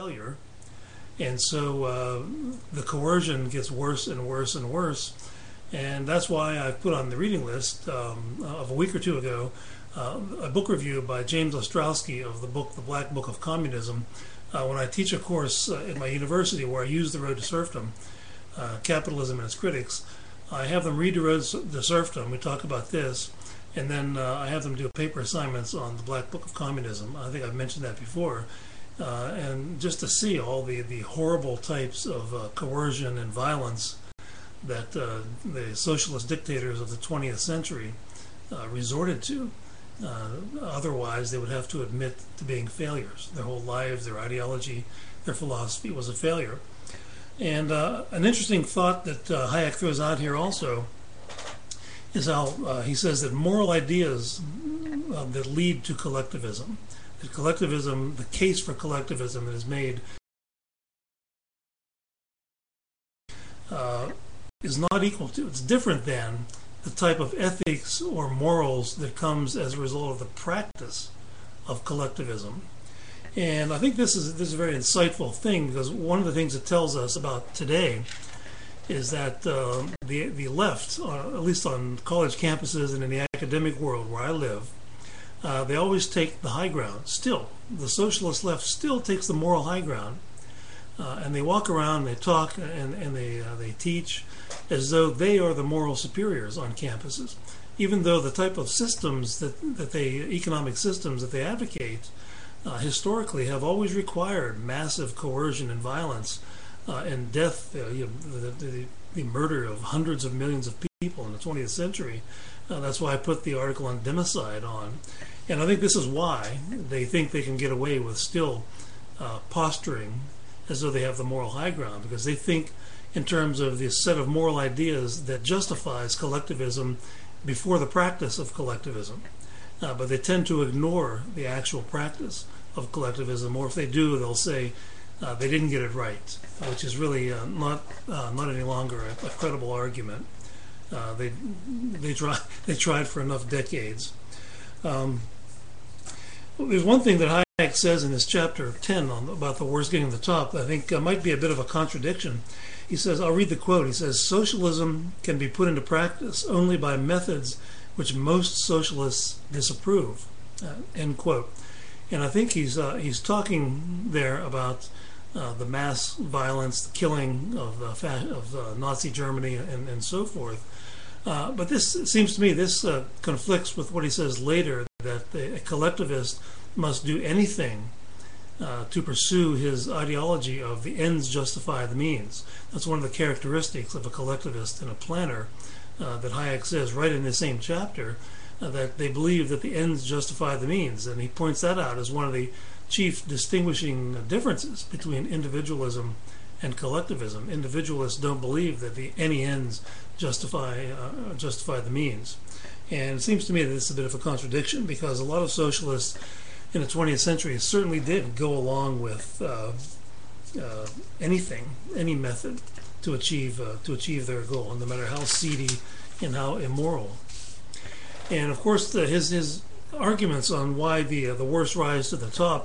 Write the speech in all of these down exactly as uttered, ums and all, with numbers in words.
failure. And so uh, the coercion gets worse and worse and worse. And that's why I've put on the reading list um, of a week or two ago uh, a book review by James Ostrowski of the book The Black Book of Communism. Uh, when I teach a course uh, at my university where I use The Road to Serfdom, uh, Capitalism and Its Critics, I have them read The Road to Serfdom. We talk about this. And then uh, I have them do paper assignments on the Black Book of Communism. I think I've mentioned that before. Uh, and just to see all the, the horrible types of uh, coercion and violence that uh, the socialist dictators of the twentieth century uh, resorted to. Uh, otherwise, they would have to admit to being failures. Their whole lives, their ideology, their philosophy was a failure. And uh, an interesting thought that uh, Hayek throws out here also is how uh, he says that moral ideas uh, that lead to collectivism, that collectivism, the case for collectivism that is made uh, is not equal to, it's different than the type of ethics or morals that comes as a result of the practice of collectivism. And I think this is, this is a very insightful thing, because one of the things it tells us about today is that uh, the the left, uh, at least on college campuses and in the academic world where I live, uh, they always take the high ground. Still, the socialist left still takes the moral high ground, uh, and they walk around, they talk, and and they uh, they teach as though they are the moral superiors on campuses, even though the type of systems that that they economic systems that they advocate uh, historically have always required massive coercion and violence. Uh, and death, uh, you know, the, the, the murder of hundreds of millions of people in the twentieth century. Uh, that's why I put the article on democide on. And I think this is why they think they can get away with still uh, posturing as though they have the moral high ground, because they think in terms of this set of moral ideas that justifies collectivism before the practice of collectivism. Uh, but they tend to ignore the actual practice of collectivism, or if they do, they'll say, Uh, they didn't get it right, which is really uh, not uh, not any longer a, a credible argument. Uh, they they try they tried for enough decades. Um, there's one thing that Hayek says in this chapter ten on, about the worst getting to the top that I think uh, might be a bit of a contradiction. He says, I'll read the quote. He says, "Socialism can be put into practice only by methods which most socialists disapprove." Uh, end quote. And I think he's uh, he's talking there about Uh, the mass violence, the killing of, uh, fa- of uh, Nazi Germany, and, and so forth. Uh, but this, it seems to me, this uh, conflicts with what he says later, that the, a collectivist must do anything uh, to pursue his ideology of the ends justify the means. That's one of the characteristics of a collectivist and a planner uh, that Hayek says right in the same chapter, uh, that they believe that the ends justify the means. And he points that out as one of the chief distinguishing differences between individualism and collectivism. Individualists don't believe that the any ends justify uh, justify the means, and it seems to me that it's a bit of a contradiction, because a lot of socialists in the twentieth century certainly did go along with uh, uh, anything, any method to achieve uh, to achieve their goal, no matter how seedy and how immoral. And of course, the, his his arguments on why the uh, the worst rise to the top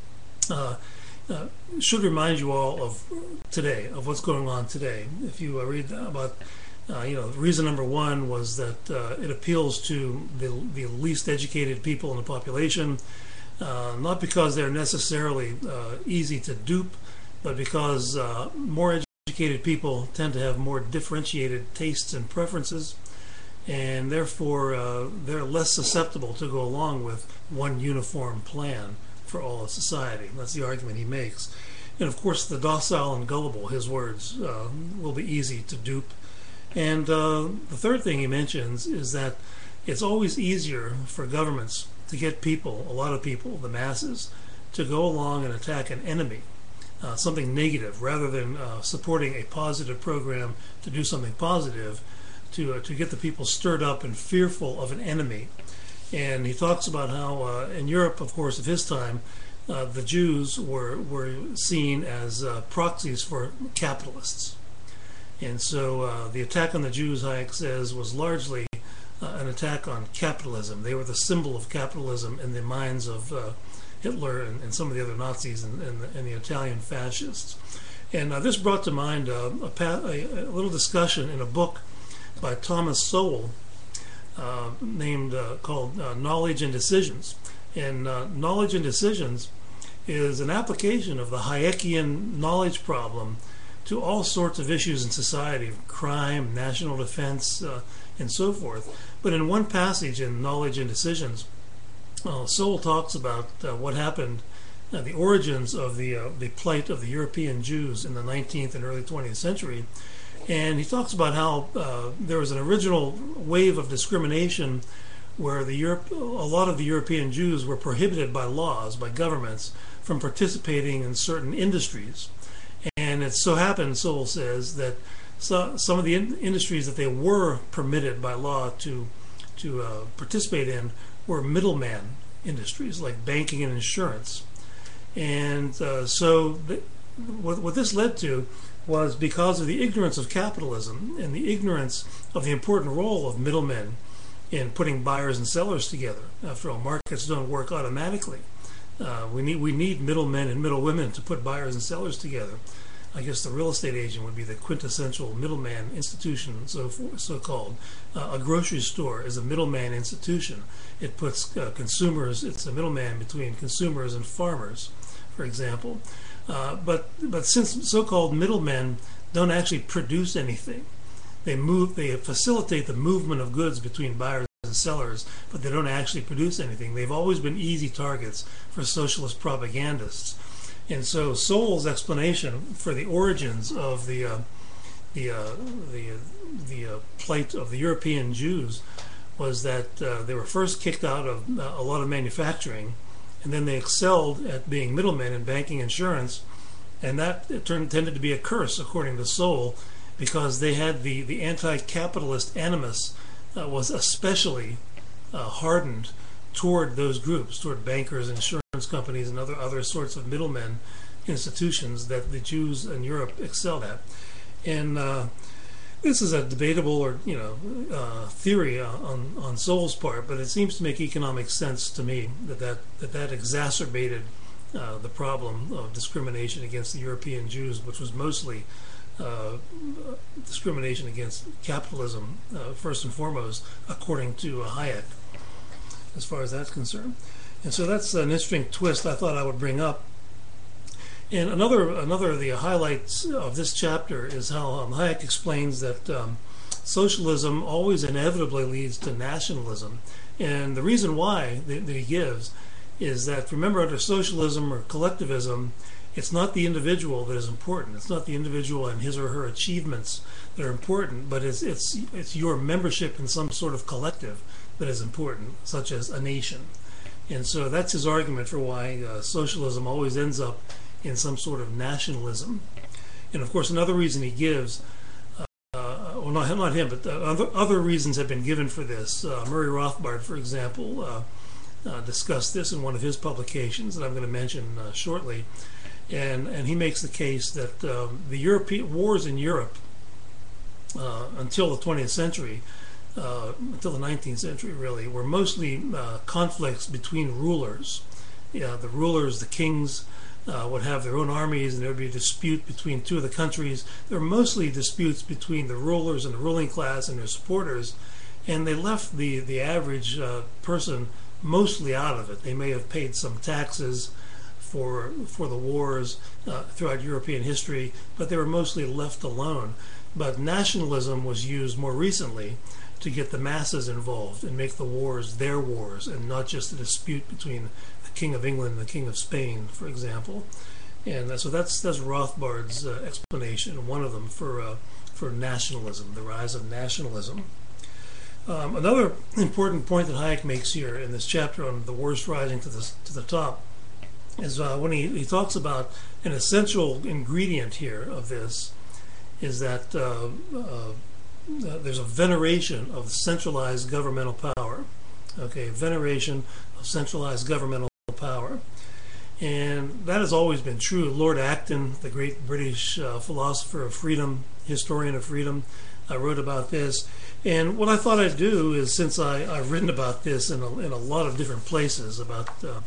Uh, uh, should remind you all of today, of what's going on today. If you uh, read about, uh, you know, reason number one was that uh, it appeals to the, the least educated people in the population, uh, not because they're necessarily uh, easy to dupe, but because uh, more educated people tend to have more differentiated tastes and preferences, and therefore uh, they're less susceptible to go along with one uniform plan for all of society. That's the argument he makes. And of course, the docile and gullible, his words, uh, will be easy to dupe. And uh, the third thing he mentions is that it's always easier for governments to get people, a lot of people, the masses, to go along and attack an enemy, uh, something negative, rather than uh, supporting a positive program to do something positive, to, uh, to get the people stirred up and fearful of an enemy. And he talks about how uh, in Europe, of course, of his time, uh, the Jews were were seen as uh, proxies for capitalists. And so uh, the attack on the Jews, Hayek says, was largely uh, an attack on capitalism. They were the symbol of capitalism in the minds of uh, Hitler and, and some of the other Nazis and, and, the, and the Italian fascists. And uh, this brought to mind uh, a, a, a little discussion in a book by Thomas Sowell uh, named uh, called uh, Knowledge and Decisions. And uh, Knowledge and Decisions is an application of the Hayekian knowledge problem to all sorts of issues in society, crime, national defense, uh, and so forth. But in one passage in Knowledge and Decisions, uh, Sowell talks about uh, what happened, uh, the origins of the uh, the plight of the European Jews in the nineteenth and early twentieth century. And he talks about how uh, there was an original wave of discrimination where the Europe, a lot of the European Jews were prohibited by laws, by governments, from participating in certain industries. And it so happened, Sowell says, that so, some of the in industries that they were permitted by law to to uh, participate in were middleman industries like banking and insurance. And uh, so the, what, what this led to was because of the ignorance of capitalism and the ignorance of the important role of middlemen in putting buyers and sellers together. After all, markets don't work automatically. Uh, we need we need middlemen and middlewomen to put buyers and sellers together. I guess the real estate agent would be the quintessential middleman institution, so for, so called. Uh, a grocery store is a middleman institution. It puts uh, consumers. It's a middleman between consumers and farmers, for example. Uh, but but since so-called middlemen don't actually produce anything, they move. They facilitate the movement of goods between buyers and sellers, but they don't actually produce anything. They've always been easy targets for socialist propagandists. And so Sowell's explanation for the origins of the uh, the uh, the uh, the uh, plight of the European Jews was that uh, they were first kicked out of uh, a lot of manufacturing, and then they excelled at being middlemen in banking, insurance, and that it turned, tended to be a curse, according to Sowell, because they had the the anti-capitalist animus uh, was especially uh, hardened toward those groups, toward bankers, insurance companies, and other other sorts of middlemen institutions that the Jews in Europe excelled at. And uh, this is a debatable, or you know, uh, theory on on Sowell's part, but it seems to make economic sense to me that that that, that exacerbated uh, the problem of discrimination against the European Jews, which was mostly uh, discrimination against capitalism, uh, first and foremost, according to uh, Hayek, as far as that's concerned. And so that's an interesting twist I thought I would bring up. And another another of the highlights of this chapter is how um, Hayek explains that um, socialism always inevitably leads to nationalism. And the reason why that, that he gives is that, remember, under socialism or collectivism, it's not the individual that is important. It's not the individual and his or her achievements that are important, but it's it's it's your membership in some sort of collective that is important, such as a nation. And so that's his argument for why uh, socialism always ends up in some sort of nationalism. And of course, another reason he gives, uh, well, not, not him, but uh, other, other reasons have been given for this. Uh, Murray Rothbard, for example, uh, uh, discussed this in one of his publications that I'm going to mention uh, shortly. And, and he makes the case that um, the European wars in Europe uh, until the twentieth century, Uh, until the nineteenth century, really, were mostly uh, conflicts between rulers. Yeah, the rulers, the kings, uh, would have their own armies, and there would be a dispute between two of the countries. There were mostly disputes between the rulers and the ruling class and their supporters, and they left the, the average uh, person mostly out of it. They may have paid some taxes for, for the wars uh, throughout European history, but they were mostly left alone. But nationalism was used more recently to get the masses involved and make the wars their wars, and not just a dispute between the King of England and the King of Spain, for example. And uh, so that's that's Rothbard's uh, explanation, one of them, for uh, for nationalism, the rise of nationalism. Um, another important point that Hayek makes here in this chapter on the worst rising to the to the top is uh, when he, he talks about an essential ingredient here of this is that uh, uh, Uh, there's a veneration of centralized governmental power. Okay, veneration of centralized governmental power. And that has always been true. Lord Acton, the great British uh, philosopher of freedom, historian of freedom, uh, wrote about this. And what I thought I'd do is, since I, I've written about this in a, in a lot of different places, about uh,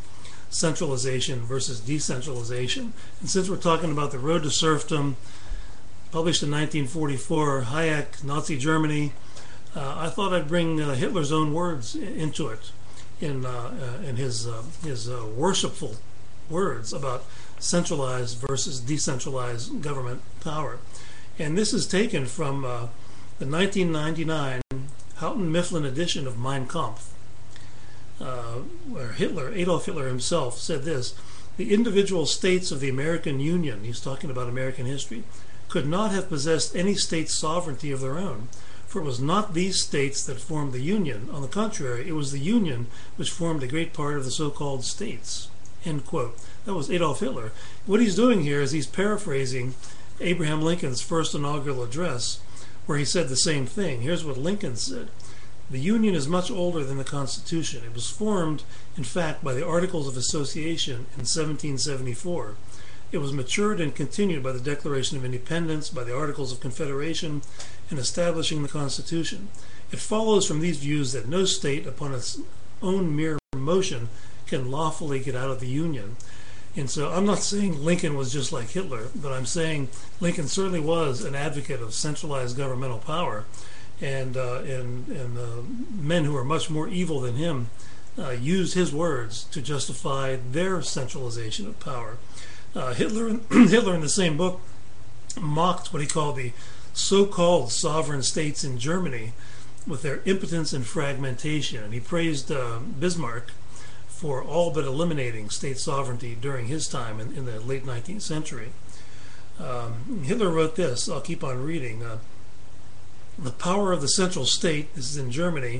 centralization versus decentralization. And since we're talking about The Road to Serfdom, published in nineteen forty-four, Hayek, Nazi Germany, uh, I thought I'd bring uh, Hitler's own words into it, in, uh, uh, in his, uh, his uh, worshipful words about centralized versus decentralized government power. And this is taken from uh, the nineteen ninety-nine Houghton Mifflin edition of Mein Kampf, uh, where Hitler, Adolf Hitler himself, said this: the individual states of the American Union, he's talking about American history, could not have possessed any state sovereignty of their own, for it was not these states that formed the Union. On the contrary, it was the Union which formed a great part of the so-called states. End quote. That was Adolf Hitler. What he's doing here is he's paraphrasing Abraham Lincoln's first inaugural address, where he said the same thing. Here's what Lincoln said: the Union is much older than the Constitution. It was formed, in fact, by the Articles of Association in seventeen seventy-four. It was matured and continued by the Declaration of Independence, by the Articles of Confederation, and establishing the Constitution. It follows from these views that no state, upon its own mere motion, can lawfully get out of the Union. And so I'm not saying Lincoln was just like Hitler, but I'm saying Lincoln certainly was an advocate of centralized governmental power, and uh, and, and uh, men who were much more evil than him uh, used his words to justify their centralization of power. Uh, Hitler, Hitler in the same book mocked what he called the so-called sovereign states in Germany with their impotence and fragmentation. And he praised uh, Bismarck for all but eliminating state sovereignty during his time in, in the late nineteenth century. Um, Hitler wrote this, I'll keep on reading. Uh, the power of the central state, this is in Germany,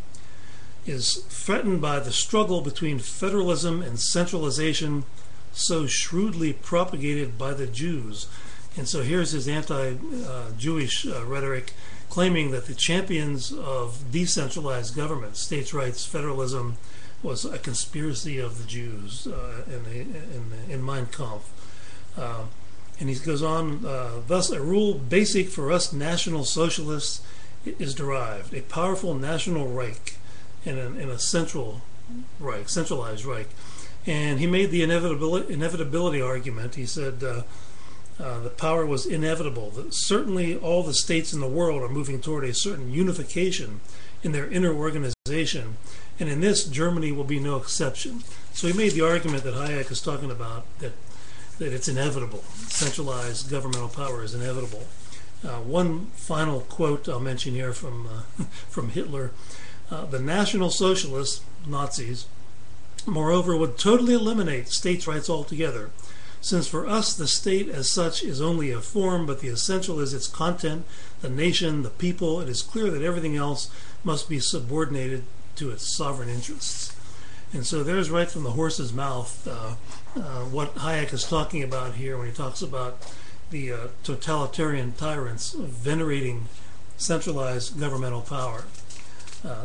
is threatened by the struggle between federalism and centralization so shrewdly propagated by the Jews. And so here's his anti-Jewish uh, rhetoric, claiming that the champions of decentralized government, states' rights, federalism, was a conspiracy of the Jews uh, in, in, in Mein Kampf. Uh, and he goes on, uh, thus a rule basic for us National Socialists is derived, a powerful national Reich and a, and a central Reich, centralized Reich. And he made the inevitability, inevitability argument. He said uh, uh, the power was inevitable, that certainly all the states in the world are moving toward a certain unification in their inner organization, and in this, Germany will be no exception. So he made the argument that Hayek is talking about, that that it's inevitable. Centralized governmental power is inevitable. Uh, one final quote I'll mention here from uh, from Hitler: uh, the National Socialists, Nazis, moreover, would totally eliminate states' rights altogether, since for us the state as such is only a form, but the essential is its content, the nation, the people. It is clear that everything else must be subordinated to its sovereign interests. And so there's right from the horse's mouth uh, uh, what Hayek is talking about here when he talks about the uh, totalitarian tyrants venerating centralized governmental power. Uh,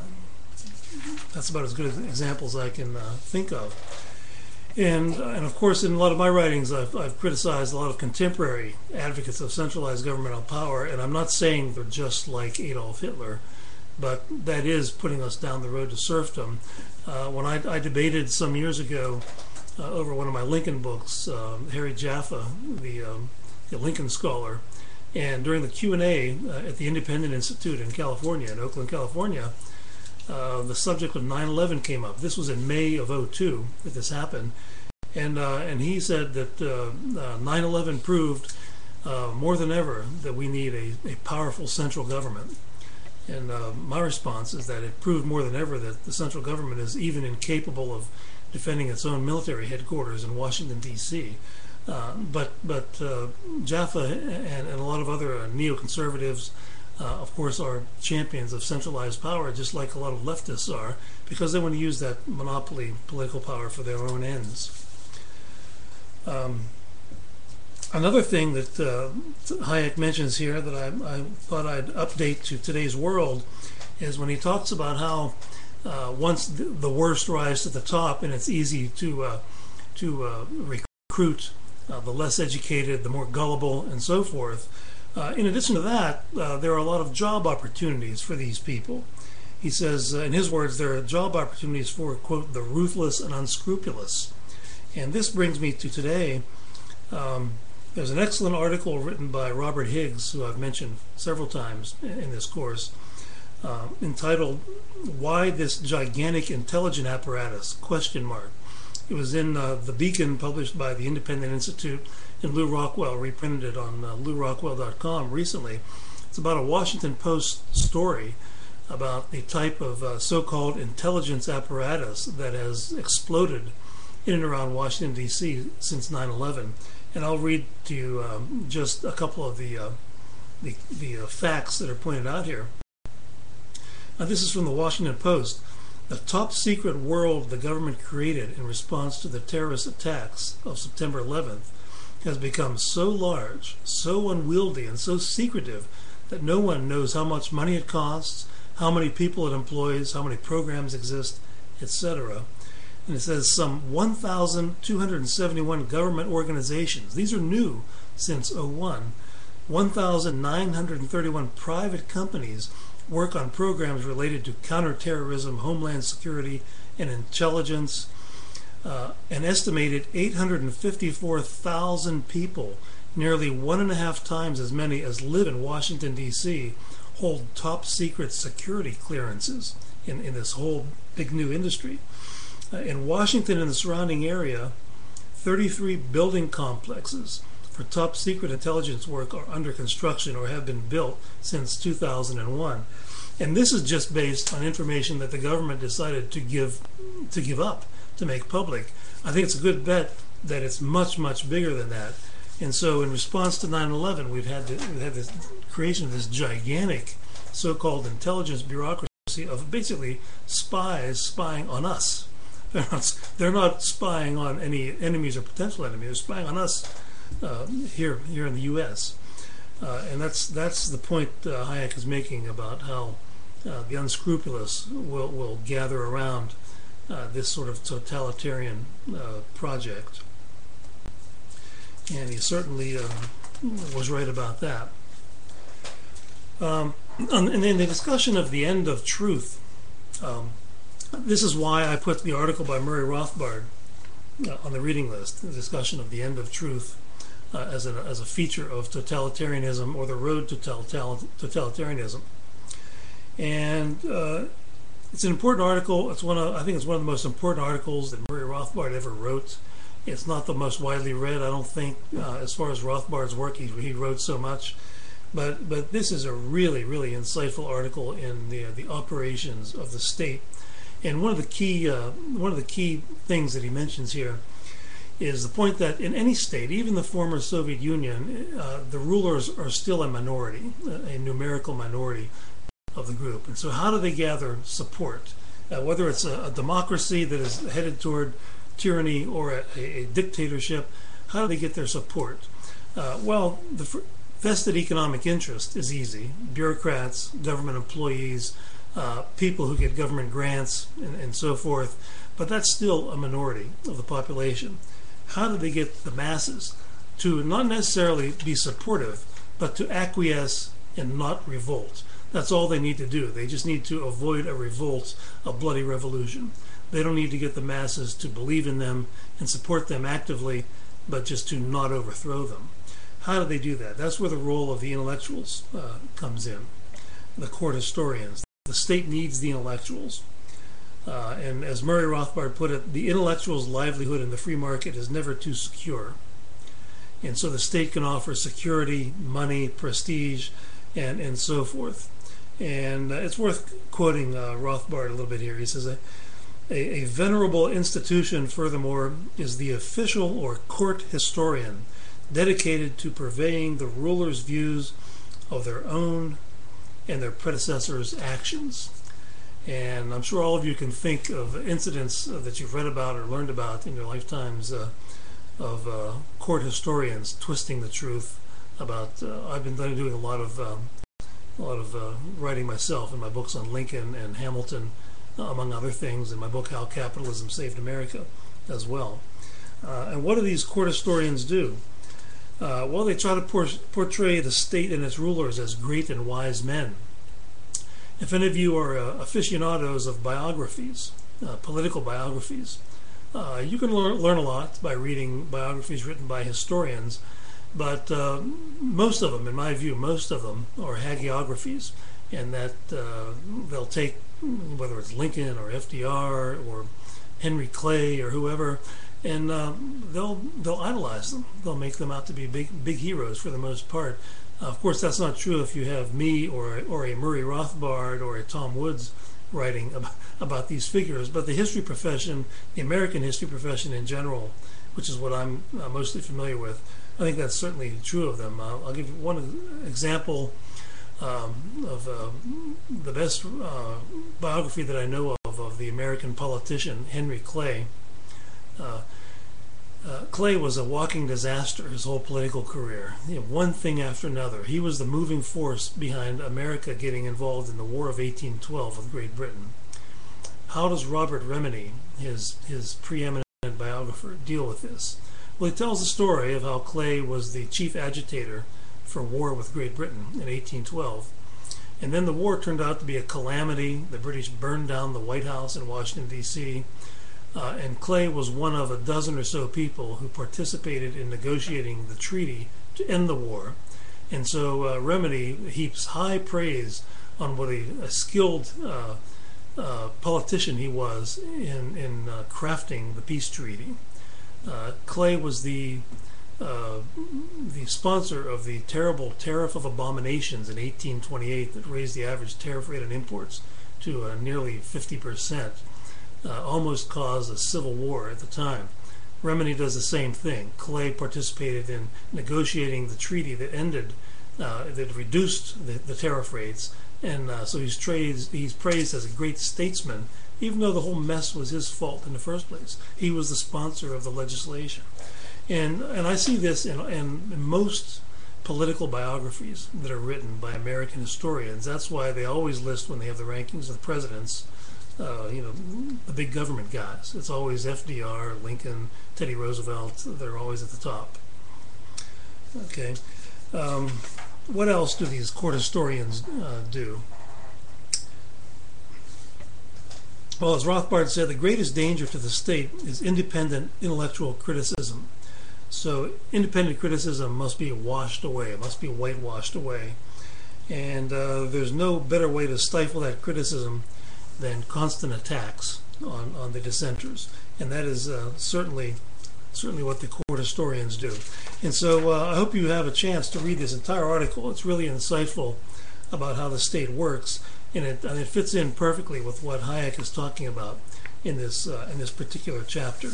that's about as good an example as I can uh, think of. And, uh, and of course, in a lot of my writings, I've, I've criticized a lot of contemporary advocates of centralized governmental power, and I'm not saying they're just like Adolf Hitler, but that is putting us down the road to serfdom. Uh, when I, I debated some years ago uh, over one of my Lincoln books, uh, Harry Jaffa, the, um, the Lincoln scholar, and during the Q and A uh, at the Independent Institute in California, in Oakland, California, uh, the subject of nine eleven came up. This was in May of oh two that this happened, and uh, and he said that uh, uh, nine eleven proved uh, more than ever that we need a, a powerful central government. And uh, my response is that it proved more than ever that the central government is even incapable of defending its own military headquarters in Washington, D C Uh, but but uh, Jaffa and, and a lot of other uh, neoconservatives, uh, of course, are champions of centralized power, just like a lot of leftists are, because they want to use that monopoly political power for their own ends. Um, Another thing that uh, Hayek mentions here that I, I thought I'd update to today's world is when he talks about how uh, once the, the worst rise to the top, and it's easy to uh, to uh, recruit uh, the less educated, the more gullible, and so forth. Uh, in addition to that, uh, there are a lot of job opportunities for these people. He says, uh, in his words, there are job opportunities for, quote, the ruthless and unscrupulous. And this brings me to today. Um, there's an excellent article written by Robert Higgs, who I've mentioned several times in this course, uh, entitled "Why This Gigantic Intelligent Apparatus?" question mark. It was in uh, The Beacon, published by the Independent Institute, and Lew Rockwell reprinted it on uh, lew rockwell dot com recently. It's about a Washington Post story about the type of uh, so-called intelligence apparatus that has exploded in and around Washington, D C since nine eleven. And I'll read to you um, just a couple of the, uh, the, the uh, facts that are pointed out here. Now, this is from the Washington Post. The top secret world the government created in response to the terrorist attacks of September eleventh has become so large, so unwieldy, and so secretive that no one knows how much money it costs, how many people it employs, how many programs exist, et cetera. And it says some one thousand two hundred seventy-one government organizations, these are new since oh one, one thousand nine hundred thirty-one private companies work on programs related to counterterrorism, homeland security, and intelligence. Uh, an estimated eight hundred fifty-four thousand people, nearly one and a half times as many as live in Washington, D C, hold top secret security clearances in, in this whole big new industry. Uh, in Washington and the surrounding area, thirty-three building complexes for top secret intelligence work are under construction or have been built since two thousand one. And this is just based on information that the government decided to give to give up, to make public. I think it's a good bet that it's much, much bigger than that. And so in response to nine eleven, we've had, to, we've had this creation of this gigantic so-called intelligence bureaucracy of basically spies spying on us. They're not, they're not spying on any enemies or potential enemies. They're spying on us uh, here here in the U S Uh, and that's that's the point uh, Hayek is making about how uh, the unscrupulous will, will gather around uh, this sort of totalitarian uh, project. And he certainly uh, was right about that. Um, and in the discussion of the end of truth, um, this is why I put the article by Murray Rothbard uh, on the reading list, the discussion of the end of truth uh, as, a, as a feature of totalitarianism, or the road to totalitarianism. And uh, it's an important article. It's one of, I think it's one of the most important articles that Murray Rothbard ever wrote. It's not the most widely read, I don't think, uh, as far as Rothbard's work. He, he wrote so much. But but this is a really, really insightful article in the, uh, the operations of the state. And one of the key uh, one of the key things that he mentions here is the point that in any state, even the former Soviet Union, uh, the rulers are still a minority, a numerical minority of the group. And so how do they gather support? Uh, whether it's a, a democracy that is headed toward tyranny or a, a, a dictatorship, how do they get their support? Uh, well, the vested economic interest is easy. Bureaucrats, government employees, Uh, people who get government grants and, and so forth, but that's still a minority of the population. How do they get the masses to not necessarily be supportive, but to acquiesce and not revolt? That's all they need to do. They just need to avoid a revolt, a bloody revolution. They don't need to get the masses to believe in them and support them actively, but just to not overthrow them. How do they do that? That's where the role of the intellectuals uh, comes in, the court historians. The state needs the intellectuals. Uh, and as Murray Rothbard put it, the intellectual's livelihood in the free market is never too secure. And so the state can offer security, money, prestige, and, and so forth. And uh, it's worth quoting uh, Rothbard a little bit here. He says, a, a, a venerable institution, furthermore, is the official or court historian dedicated to purveying the ruler's views of their own and their predecessors' actions. And I'm sure all of you can think of incidents uh, that you've read about or learned about in your lifetimes uh, of uh, court historians twisting the truth about. Uh, I've been doing a lot of um, a lot of uh, writing myself in my books on Lincoln and Hamilton, uh, among other things, in my book How Capitalism Saved America as well. Uh, and what do these court historians do? Uh, well, they try to por portray the state and its rulers as great and wise men. If any of you are uh, aficionados of biographies, uh, political biographies, Uh, you can learn, learn a lot by reading biographies written by historians, but uh, most of them, in my view, most of them are hagiographies, and that uh, they'll take, whether it's Lincoln or F D R or Henry Clay or whoever, and uh, they'll they'll idolize them. They'll make them out to be big big heroes for the most part. Uh, of course, that's not true if you have me or or a Murray Rothbard or a Tom Woods writing about, about these figures. But the history profession, the American history profession in general, which is what I'm uh, mostly familiar with, I think that's certainly true of them. Uh, I'll give you one example um, of uh, the best uh, biography that I know of of the American politician Henry Clay. Uh, uh, Clay was a walking disaster his whole political career. You know, one thing after another. He was the moving force behind America getting involved in the War of eighteen twelve with Great Britain. How does Robert Remini, his his preeminent biographer, deal with this? Well, he tells the story of how Clay was the chief agitator for war with Great Britain in eighteen twelve. And then the war turned out to be a calamity. The British burned down the White House in Washington, D C, Uh, and Clay was one of a dozen or so people who participated in negotiating the treaty to end the war. And so uh, Remini heaps high praise on what a, a skilled uh, uh, politician he was in, in uh, crafting the peace treaty. Uh, Clay was the uh, the sponsor of the terrible Tariff of Abominations in eighteen twenty-eight that raised the average tariff rate on imports to uh, nearly fifty percent. Uh, almost caused a civil war at the time. Remini does the same thing. Clay participated in negotiating the treaty that ended, uh, that reduced the, the tariff rates, and uh, so he's, praised, he's praised as a great statesman, even though the whole mess was his fault in the first place. He was the sponsor of the legislation. And and I see this in, in most political biographies that are written by American historians. That's why they always list, when they have the rankings of the presidents, Uh, you know, the big government guys. It's always F D R, Lincoln, Teddy Roosevelt. They're always at the top. Okay. Um, what else do these court historians uh, do? Well, as Rothbard said, the greatest danger to the state is independent intellectual criticism. So independent criticism must be washed away. It must be whitewashed away. And uh, there's no better way to stifle that criticism than constant attacks on, on the dissenters, and that is uh, certainly certainly what the court historians do. And so uh, I hope you have a chance to read this entire article. It's really insightful about how the state works, and it and it fits in perfectly with what Hayek is talking about in this uh, in this particular chapter.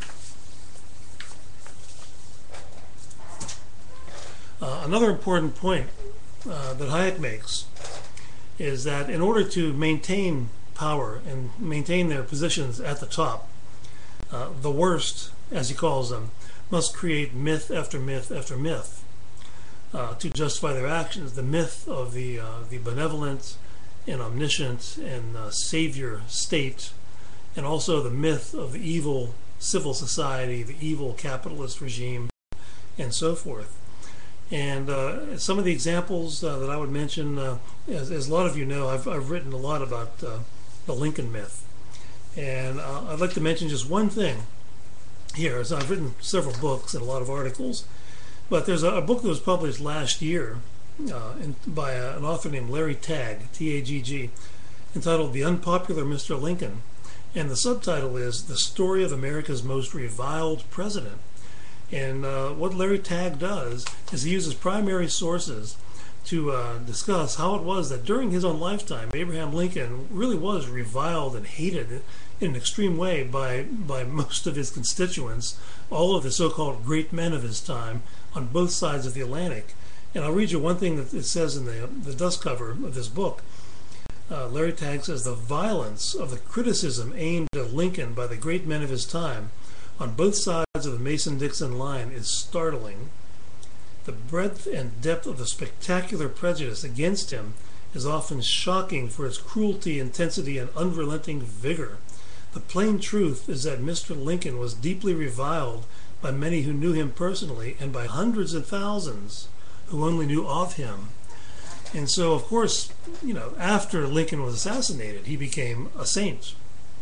Uh, another important point uh, that Hayek makes is that in order to maintain power and maintain their positions at the top, uh, the worst, as he calls them, must create myth after myth after myth uh, to justify their actions. The myth of the uh, the benevolent and omniscient and uh, savior state, and also the myth of the evil civil society, the evil capitalist regime, and so forth. And uh, some of the examples uh, that I would mention, uh, as, as a lot of you know, I've, I've written a lot about uh, the Lincoln myth. And uh, I'd like to mention just one thing here. So I've written several books and a lot of articles, but there's a, a book that was published last year uh, in, by a, an author named Larry Tagg, T A G G, entitled The Unpopular Mister Lincoln. And the subtitle is The Story of America's Most Reviled President. And uh, what Larry Tagg does is he uses primary sources to uh, discuss how it was that during his own lifetime, Abraham Lincoln really was reviled and hated in an extreme way by, by most of his constituents, all of the so-called great men of his time on both sides of the Atlantic. And I'll read you one thing that it says in the, the dust cover of this book. Uh, Larry Tagg says, the violence of the criticism aimed at Lincoln by the great men of his time on both sides of the Mason-Dixon line is startling. The breadth and depth of the spectacular prejudice against him is often shocking for its cruelty, intensity, and unrelenting vigor. The plain truth is that Mister Lincoln was deeply reviled by many who knew him personally and by hundreds of thousands who only knew of him. And so, of course, you know, after Lincoln was assassinated, he became a saint.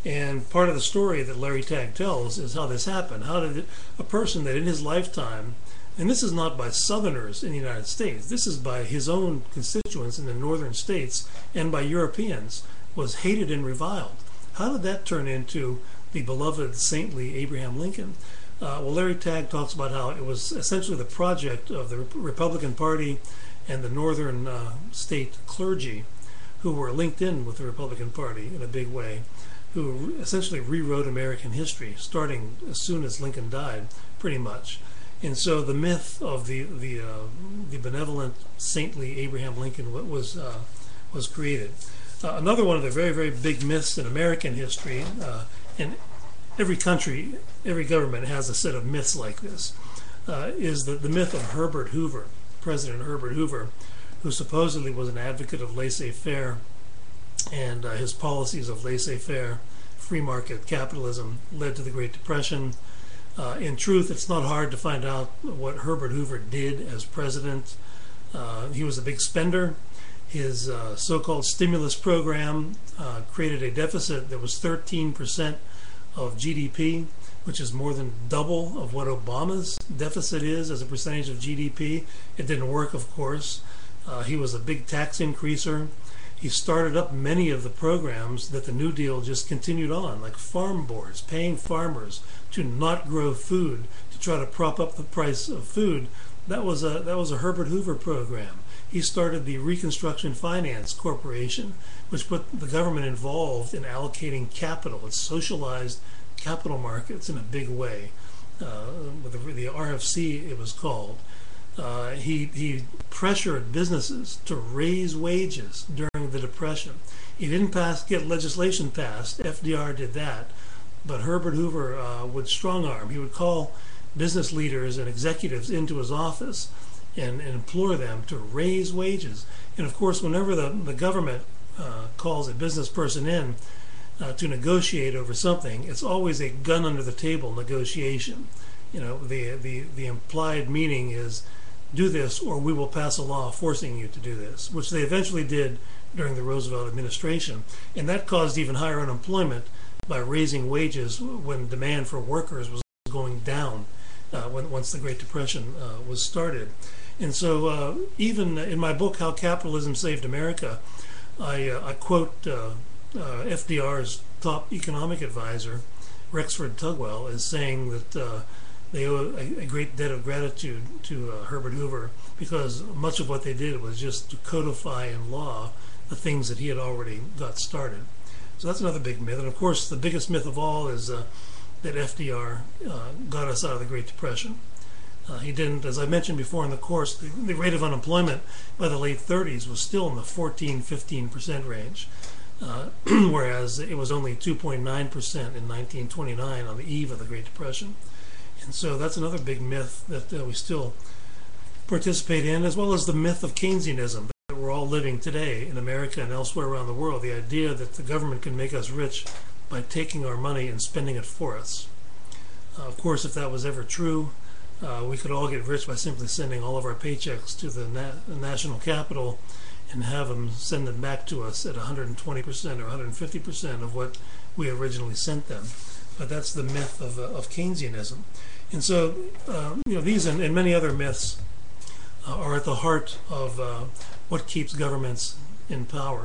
And part of the story that Larry Tagg tells is how this happened. How did a person that in his lifetime, and this is not by Southerners in the United States, this is by his own constituents in the northern states and by Europeans, was hated and reviled. How did that turn into the beloved saintly Abraham Lincoln? Uh, well, Larry Tagg talks about how it was essentially the project of the Republican Party and the northern uh, state clergy who were linked in with the Republican Party in a big way, who essentially rewrote American history, starting as soon as Lincoln died, pretty much. And so the myth of the the uh, the benevolent, saintly Abraham Lincoln was uh, was created. Uh, another one of the very very big myths in American history, uh, and every country, every government has a set of myths like this, uh, is the the myth of Herbert Hoover, President Herbert Hoover, who supposedly was an advocate of laissez-faire, and uh, his policies of laissez-faire, free market capitalism, led to the Great Depression. Uh, in truth, it's not hard to find out what Herbert Hoover did as president. Uh, he was a big spender. His uh, so-called stimulus program uh, created a deficit that was thirteen percent of G D P, which is more than double of what Obama's deficit is as a percentage of G D P. It didn't work, of course. Uh, he was a big tax increaser. He started up many of the programs that the New Deal just continued on, like farm boards, paying farmers to not grow food, to try to prop up the price of food. That was a that was a Herbert Hoover program. He started the Reconstruction Finance Corporation, which put the government involved in allocating capital. It socialized capital markets in a big way. Uh, with the, the R F C, it was called. Uh, he, he pressured businesses to raise wages during the Depression. He didn't pass, get legislation passed. F D R did that. But Herbert Hoover uh, would strong arm. He would call business leaders and executives into his office and, and implore them to raise wages. And of course, whenever the, the government uh, calls a business person in uh, to negotiate over something, it's always a gun under the table negotiation. You know, the, the, the implied meaning is, do this or we will pass a law forcing you to do this, which they eventually did during the Roosevelt administration. And that caused even higher unemployment by raising wages when demand for workers was going down uh, when, once the Great Depression uh, was started. And so uh, even in my book, How Capitalism Saved America, I, uh, I quote uh, uh, F D R's top economic advisor, Rexford Tugwell, as saying that uh, they owe a, a great debt of gratitude to uh, Herbert Hoover, because much of what they did was just to codify in law the things that he had already got started. So that's another big myth. And of course, the biggest myth of all is uh, that F D R uh, got us out of the Great Depression. Uh, he didn't, as I mentioned before in the course, the, the rate of unemployment by the late thirties was still in the fourteen, fifteen percent range, uh, whereas it was only two point nine percent in nineteen twenty-nine on the eve of the Great Depression. And so that's another big myth that uh, we still participate in, as well as the myth of Keynesianism that we're all living today in America and elsewhere around the world, the idea that the government can make us rich by taking our money and spending it for us. Uh, of course, if that was ever true, uh, we could all get rich by simply sending all of our paychecks to the, na the national capital and have them send them back to us at one hundred twenty percent or one hundred fifty percent of what we originally sent them. But that's the myth of, uh, of Keynesianism. And so, uh, you know, these and, and many other myths uh, are at the heart of uh, what keeps governments in power.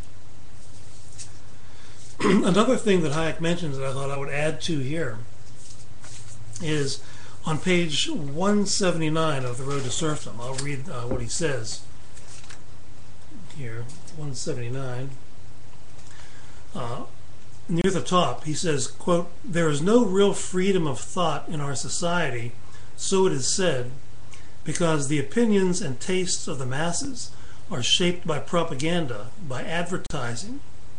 Another thing that Hayek mentions that I thought I would add to here is on page one seventy-nine of The Road to Serfdom. I'll read uh, what he says here, one seventy-nine. Uh, near the top, he says, quote, "There is no real freedom of thought in our society, so it is said, because the opinions and tastes of the masses are shaped by propaganda, by advertising."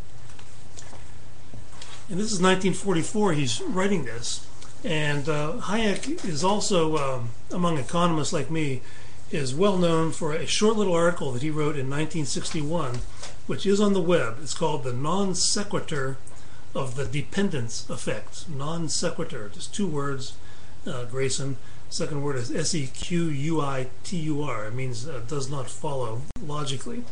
And this is nineteen forty-four, he's writing this. And uh, Hayek is also, um, among economists like me, is well known for a short little article that he wrote in nineteen sixty-one, which is on the web. It's called The Non Sequitur of the Dependence Effect. Non sequitur, just two words, uh, Grayson. Second word is S E Q U I T U R. It means uh, does not follow logically.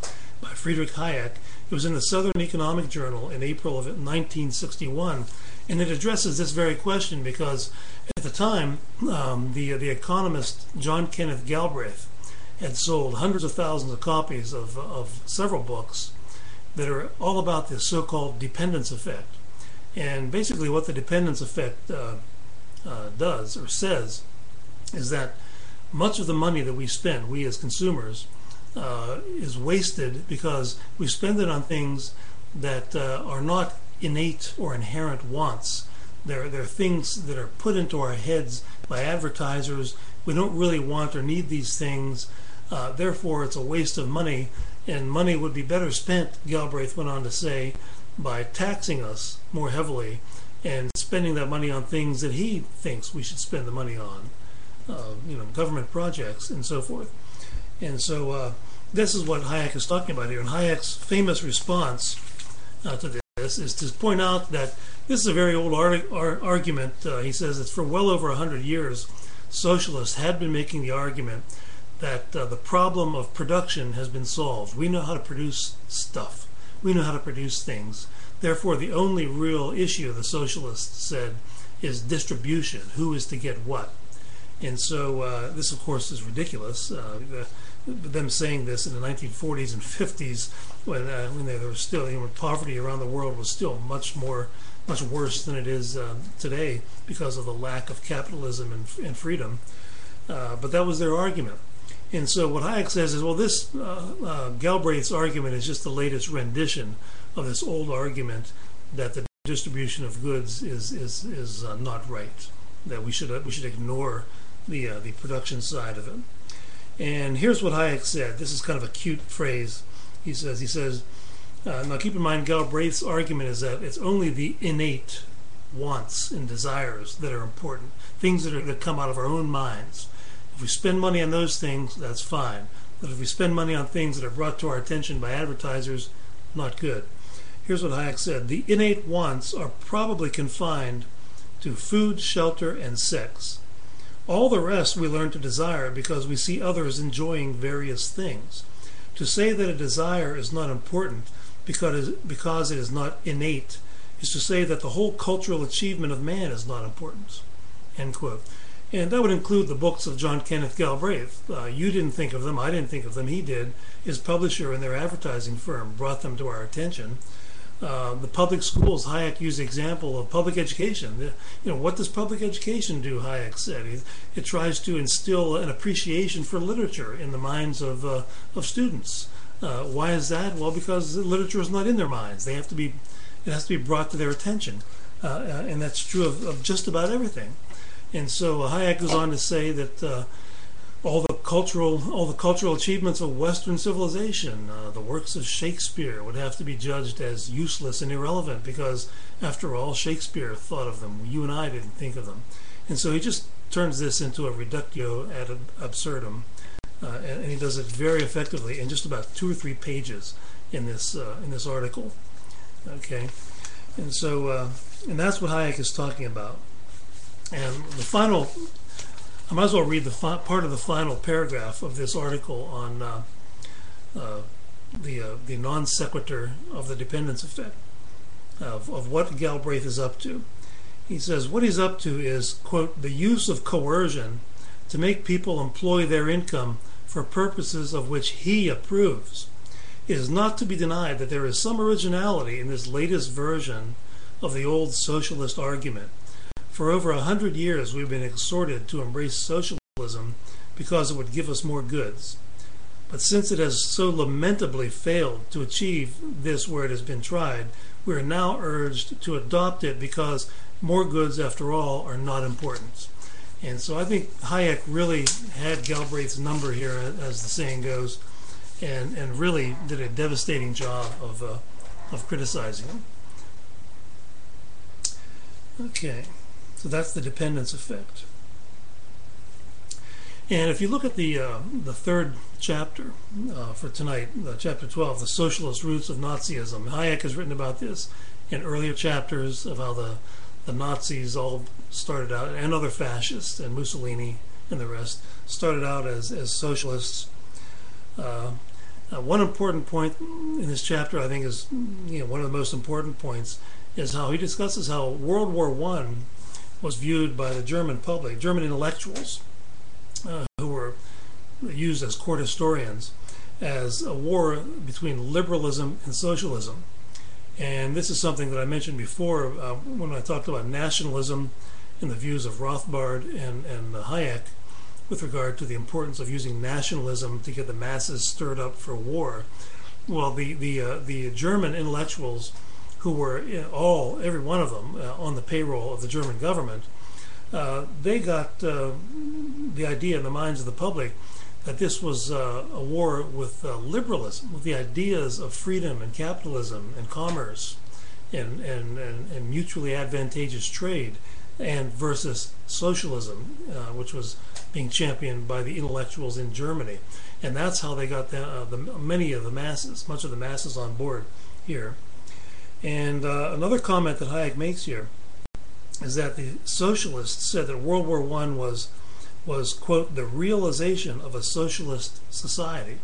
by Friedrich Hayek. It was in the Southern Economic Journal in April of nineteen sixty-one, and it addresses this very question because at the time, um, the the economist John Kenneth Galbraith had sold hundreds of thousands of copies of, of several books that are all about this so-called dependence effect. And basically what the dependence effect uh, uh, does or says is that much of the money that we spend, we as consumers, uh, is wasted because we spend it on things that uh, are not innate or inherent wants. They're, they're things that are put into our heads by advertisers. We don't really want or need these things. Uh, therefore, it's a waste of money, and money would be better spent, Galbraith went on to say, by taxing us more heavily and spending that money on things that he thinks we should spend the money on, uh, you know, government projects and so forth. And so uh, this is what Hayek is talking about here. And Hayek's famous response uh, to this is to point out that this is a very old ar- ar- argument. Uh, he says it's for well over one hundred years, socialists had been making the argument that uh, the problem of production has been solved. We know how to produce stuff. We know how to produce things. Therefore, the only real issue, the socialists said, is distribution. Who is to get what? And so uh, this, of course, is ridiculous. Uh, the, them saying this in the nineteen forties and fifties, when uh, when there was still, you know, poverty around the world was still much more, much worse than it is uh, today because of the lack of capitalism and, and freedom. Uh, but that was their argument. And so what Hayek says is, well, this uh, uh, Galbraith's argument is just the latest rendition of this old argument that the distribution of goods is is is uh, not right. That we should uh, we should ignore the uh, the production side of it. And here's what Hayek said. This is kind of a cute phrase. He says he says uh, now keep in mind Galbraith's argument is that it's only the innate wants and desires that are important, things that are that come out of our own minds. If we spend money on those things, that's fine. But if we spend money on things that are brought to our attention by advertisers, not good. Here's what Hayek said. The innate wants are probably confined to food, shelter, and sex. All the rest we learn to desire because we see others enjoying various things. To say that a desire is not important because because it is not innate is to say that the whole cultural achievement of man is not important. End quote. And that would include the books of John Kenneth Galbraith. Uh, you didn't think of them. I didn't think of them. He did. His publisher and their advertising firm brought them to our attention. Uh, the public schools, Hayek used the example of public education. The, you know, what does public education do, Hayek said? It, it tries to instill an appreciation for literature in the minds of, uh, of students. Uh, why is that? Well, because literature is not in their minds. They have to be, it has to be brought to their attention. Uh, uh, and that's true of, of just about everything. And so uh, Hayek goes on to say that uh, all the cultural, all the cultural achievements of Western civilization, uh, the works of Shakespeare, would have to be judged as useless and irrelevant because, after all, Shakespeare thought of them. You and I didn't think of them. And so he just turns this into a reductio ad absurdum, uh, and, and he does it very effectively in just about two or three pages in this uh, in this article. Okay, and so uh, and that's what Hayek is talking about. And the final, I might as well read the fi- part of the final paragraph of this article on uh, uh, the uh, the non sequitur of the dependence effect, of, of what Galbraith is up to. He says what he's up to is, quote, the use of coercion to make people employ their income for purposes of which he approves. It is not to be denied that there is some originality in this latest version of the old socialist argument. For over a hundred years we've been exhorted to embrace socialism because it would give us more goods. But since it has so lamentably failed to achieve this where it has been tried, we are now urged to adopt it because more goods, after all, are not important. And so I think Hayek really had Galbraith's number here, as the saying goes, and, and really did a devastating job of, uh, of criticizing him. Okay. So that's the dependence effect. And if you look at the uh, the third chapter uh, for tonight, uh, chapter twelve, the socialist roots of Nazism, Hayek has written about this in earlier chapters of how the, the Nazis all started out, and other fascists, and Mussolini and the rest, started out as, as socialists. Uh, Uh, one important point in this chapter, I think, is you know one of the most important points, is how he discusses how World War One was viewed by the German public, German intellectuals, uh, who were used as court historians, as a war between liberalism and socialism. And this is something that I mentioned before uh, when I talked about nationalism and the views of Rothbard and, and uh, Hayek with regard to the importance of using nationalism to get the masses stirred up for war. Well, the, the, uh, the German intellectuals who were in all, every one of them, uh, on the payroll of the German government, uh, they got uh, the idea in the minds of the public that this was uh, a war with uh, liberalism, with the ideas of freedom and capitalism and commerce and, and, and, and mutually advantageous trade, and versus socialism, uh, which was being championed by the intellectuals in Germany. And that's how they got the, uh, the many of the masses, much of the masses on board here. And uh, another comment that Hayek makes here is that the socialists said that World War One was, was, quote, the realization of a socialist society.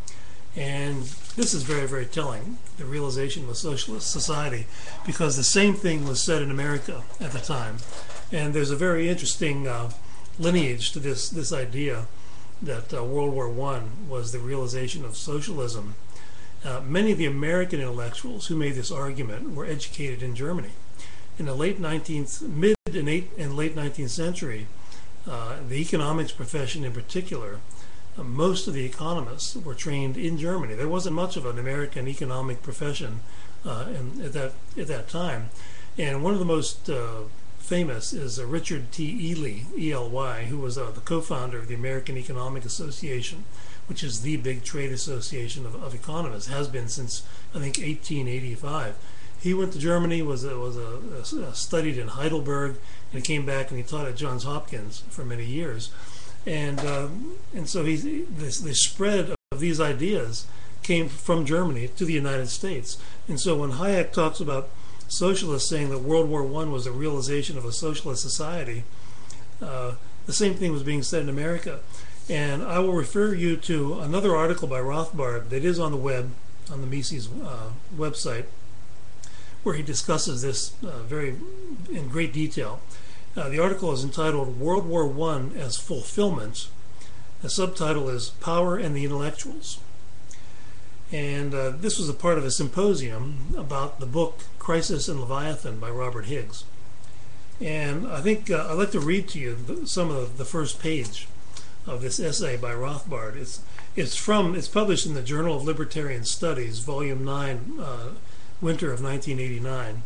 And this is very, very telling, the realization of a socialist society, because the same thing was said in America at the time. And there's a very interesting uh, lineage to this, this idea that uh, World War One was the realization of socialism. Uh, many of the American intellectuals who made this argument were educated in Germany. In the late nineteenth, mid and, eight, and late nineteenth century, uh, the economics profession in particular, uh, most of the economists were trained in Germany. There wasn't much of an American economic profession uh, in, at that at that time, and one of the most uh, famous is uh, Richard T. Ely, E L Y, who was uh, the co-founder of the American Economic Association, which is the big trade association of, of economists, has been since, I think, eighteen eighty-five. He went to Germany, was a, was a, a, studied in Heidelberg, and he came back and he taught at Johns Hopkins for many years. And um, and so he, this, the spread of these ideas came from Germany to the United States. And so when Hayek talks about socialists saying that World War One was a realization of a socialist society, uh, the same thing was being said in America. And I will refer you to another article by Rothbard that is on the web, on the Mises uh, website, where he discusses this uh, very in great detail. Uh, the article is entitled World War One as Fulfillment. The subtitle is Power and the Intellectuals. And uh, this was a part of a symposium about the book Crisis and Leviathan by Robert Higgs. And I think uh, I'd like to read to you the, some of the first page of this essay by Rothbard. It's it's from it's published in the Journal of Libertarian Studies, Volume Nine, uh, winter of nineteen eighty-nine.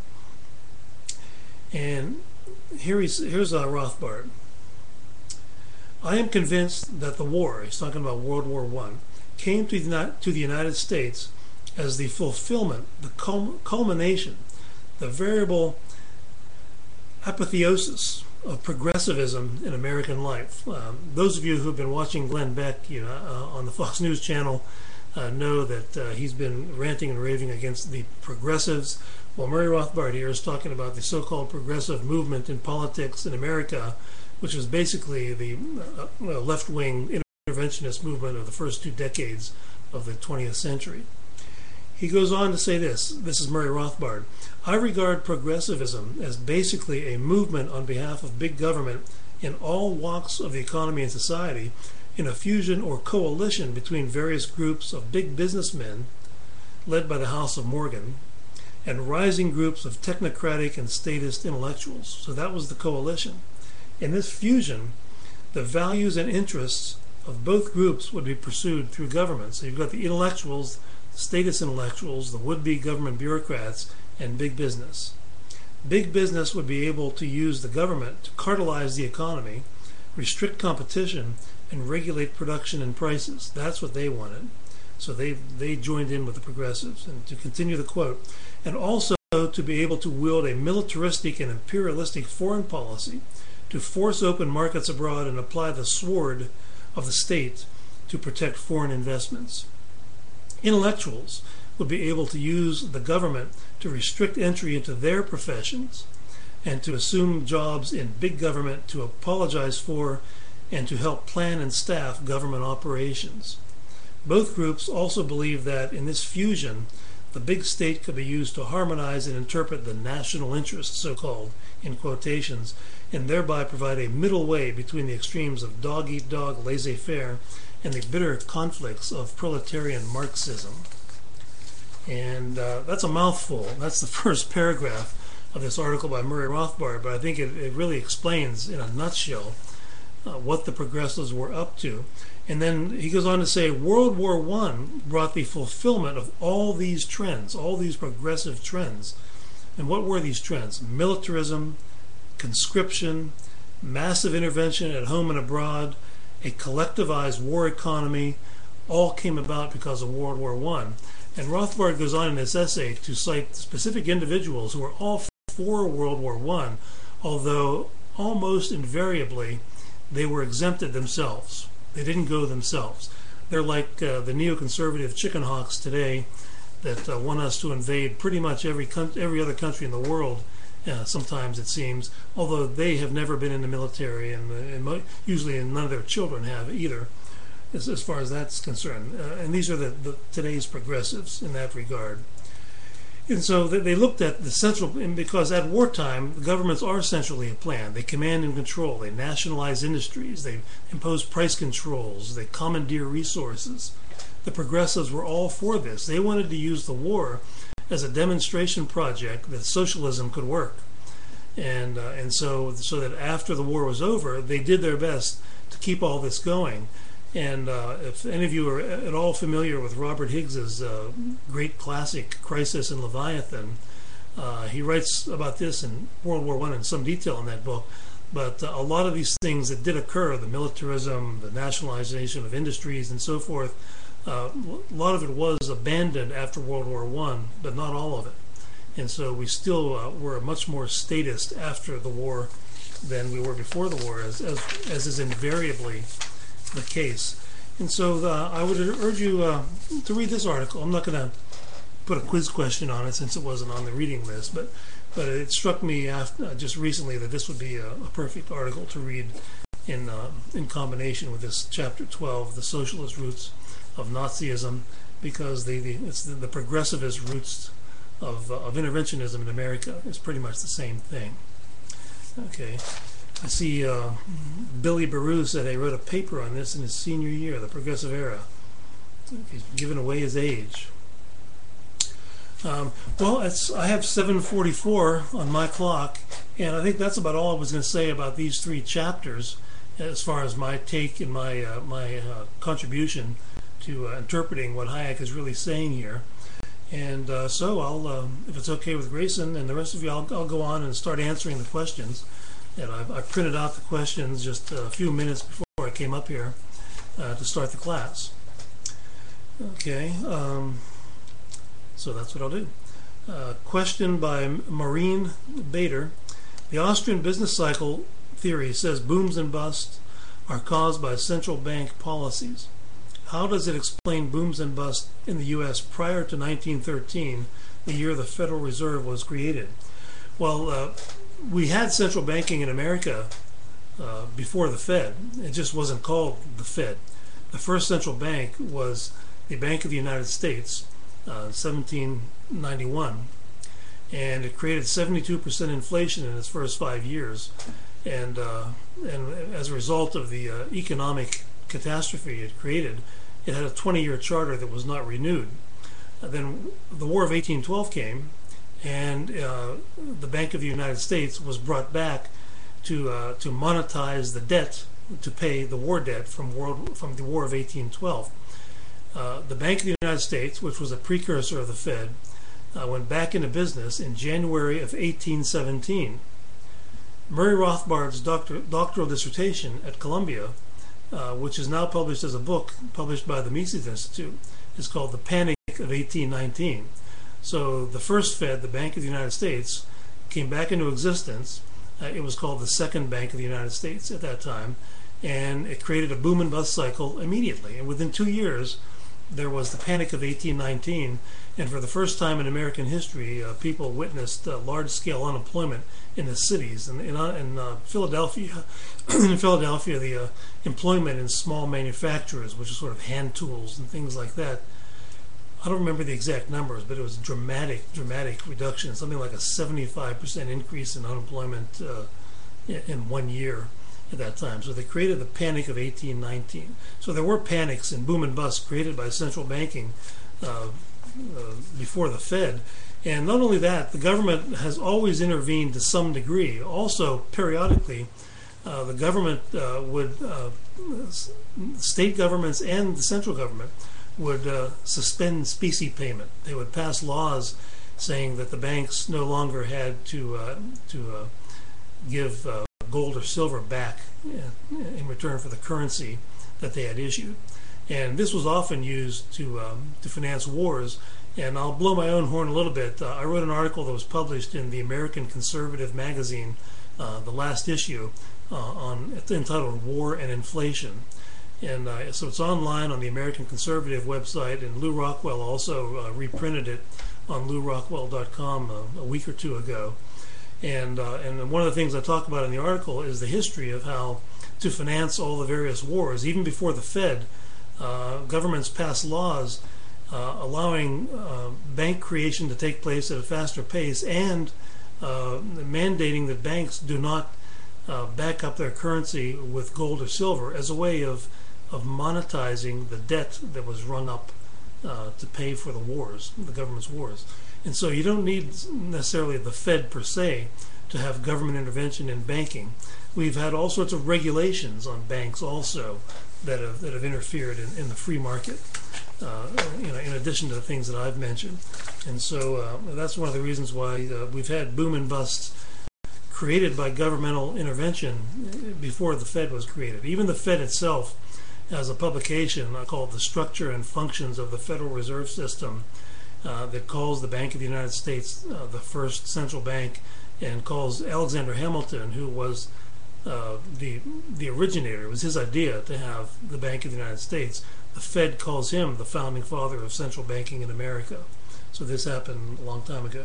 And here he's here's uh, Rothbard. I am convinced that the war, he's talking about World War One, came to the to the United States as the fulfillment, the culmination, the variable apotheosis of progressivism in American life. Um, those of you who have been watching Glenn Beck, you know, uh, on the Fox News channel, uh, know that uh, he's been ranting and raving against the progressives. Well, Murray Rothbard here is talking about the so-called progressive movement in politics in America, which was basically the uh, well, left-wing interventionist movement of the first two decades of the twentieth century. He goes on to say this, this is Murray Rothbard, I regard progressivism as basically a movement on behalf of big government in all walks of the economy and society, in a fusion or coalition between various groups of big businessmen, led by the House of Morgan, and rising groups of technocratic and statist intellectuals. So that was the coalition. In this fusion, the values and interests of both groups would be pursued through government. So you've got the intellectuals, statist intellectuals, the would-be government bureaucrats, and big business. Big business would be able to use the government to cartelize the economy, restrict competition, and regulate production and prices. That's what they wanted. So they, they joined in with the progressives. And to continue the quote, and also to be able to wield a militaristic and imperialistic foreign policy, to force open markets abroad and apply the sword of the state to protect foreign investments. Intellectuals would be able to use the government to restrict entry into their professions and to assume jobs in big government, to apologize for and to help plan and staff government operations. Both groups also believed that in this fusion, the big state could be used to harmonize and interpret the national interest, so-called, in quotations, and thereby provide a middle way between the extremes of dog-eat-dog laissez-faire and the bitter conflicts of proletarian Marxism. And uh, that's a mouthful. That's the first paragraph of this article by Murray Rothbard, but I think it, it really explains in a nutshell uh, what the progressives were up to. And then he goes on to say, World War One brought the fulfillment of all these trends, all these progressive trends. And what were these trends? Militarism, conscription, massive intervention at home and abroad, a collectivized war economy, all came about because of World War One. And Rothbard goes on in this essay to cite specific individuals who were all for World War One, although almost invariably they were exempted themselves. They didn't go themselves. They're like uh, the neoconservative chicken hawks today that uh, want us to invade pretty much every con- every other country in the world, uh, sometimes it seems, although they have never been in the military, and, uh, and mo- usually none of their children have either, as, as far as that's concerned. Uh, and these are the, the today's progressives in that regard. And so they looked at the central, because at wartime, the governments are centrally planned. They command and control. They nationalize industries. They impose price controls. They commandeer resources. The progressives were all for this. They wanted to use the war as a demonstration project that socialism could work. And uh, and so, so that after the war was over, they did their best to keep all this going. And uh, if any of you are at all familiar with Robert Higgs's uh, great classic Crisis in Leviathan, uh, he writes about this in World War One in some detail in that book. But uh, a lot of these things that did occur, the militarism, the nationalization of industries, and so forth, uh, a lot of it was abandoned after World War One, but not all of it. And so we still uh, were much more statist after the war than we were before the war, as as, as is invariably the case. And so uh, I would urge you uh, to read this article. I'm not going to put a quiz question on it since it wasn't on the reading list, but but it struck me after, uh, just recently that this would be a, a perfect article to read in uh, in combination with this chapter twelve, the socialist roots of Nazism, because the, the it's the, the progressivist roots of uh, of interventionism in America is pretty much the same thing. Okay. I see uh, Billy Baru said he wrote a paper on this in his senior year, the Progressive Era. He's given away his age. Um, well, it's, I have seven forty-four on my clock, and I think that's about all I was going to say about these three chapters as far as my take and my, uh, my uh, contribution to uh, interpreting what Hayek is really saying here. And uh, so I'll, uh, if it's okay with Grayson and the rest of you, I'll, I'll go on and start answering the questions. And I, I printed out the questions just a few minutes before I came up here uh, to start the class. Okay, um, so that's what I'll do. Uh, question by Maureen Bader. The Austrian business cycle theory says booms and busts are caused by central bank policies. How does it explain booms and busts in the U S prior to nineteen thirteen, the year the Federal Reserve was created? Well, uh, we had central banking in America uh, before the Fed. It just wasn't called the Fed. The first central bank was the Bank of the United States, uh, seventeen ninety-one, and it created seventy-two percent inflation in its first five years. And uh, and as a result of the uh, economic catastrophe it created, it had a twenty-year charter that was not renewed. And then the War of eighteen twelve came, and uh, the Bank of the United States was brought back to uh, to monetize the debt, to pay the war debt from world from the War of eighteen twelve. Uh, the Bank of the United States, which was a precursor of the Fed, uh, went back into business in January of eighteen seventeen. Murray Rothbard's doctor, doctoral dissertation at Columbia, uh, which is now published as a book published by the Mises Institute, is called The Panic of eighteen nineteen. So the first Fed, the Bank of the United States, came back into existence. Uh, it was called the Second Bank of the United States at that time, and it created a boom and bust cycle immediately. And within two years, there was the Panic of eighteen nineteen, and for the first time in American history, uh, people witnessed uh, large-scale unemployment in the cities. And in, uh, in uh, Philadelphia, in Philadelphia, the uh, employment in small manufacturers, which is sort of hand tools and things like that, I don't remember the exact numbers, but it was dramatic, dramatic reduction, something like a seventy-five percent increase in unemployment uh, in, in one year at that time. So they created the Panic of eighteen nineteen. So there were panics and boom and bust created by central banking uh, uh, before the Fed. And not only that, the government has always intervened to some degree. Also, periodically, uh, the government uh, would, uh, state governments and the central government would uh, suspend specie payment. They would pass laws saying that the banks no longer had to uh, to uh, give uh, gold or silver back in return for the currency that they had issued. And this was often used to um, to finance wars. And I'll blow my own horn a little bit. Uh, I wrote an article that was published in the American Conservative magazine, uh, the last issue, uh, on it's entitled "War and Inflation." And uh, so it's online on the American Conservative website, and Lew Rockwell also uh, reprinted it on lew rockwell dot com a, a week or two ago. And uh, and one of the things I talk about in the article is the history of how to finance all the various wars. Even before the Fed, uh, governments passed laws uh, allowing uh, bank creation to take place at a faster pace, and uh, mandating that banks do not uh, back up their currency with gold or silver as a way of of monetizing the debt that was rung up uh, to pay for the wars, the government's wars. And so you don't need necessarily the Fed per se to have government intervention in banking. We've had all sorts of regulations on banks also that have that have interfered in, in the free market, uh, you know, in addition to the things that I've mentioned. And so uh, that's one of the reasons why uh, we've had boom and busts created by governmental intervention before the Fed was created. Even the Fed itself has a publication called The Structure and Functions of the Federal Reserve System uh, that calls the Bank of the United States uh, the first central bank, and calls Alexander Hamilton, who was uh, the the originator, it was his idea to have the Bank of the United States. The Fed calls him the founding father of central banking in America. So this happened a long time ago.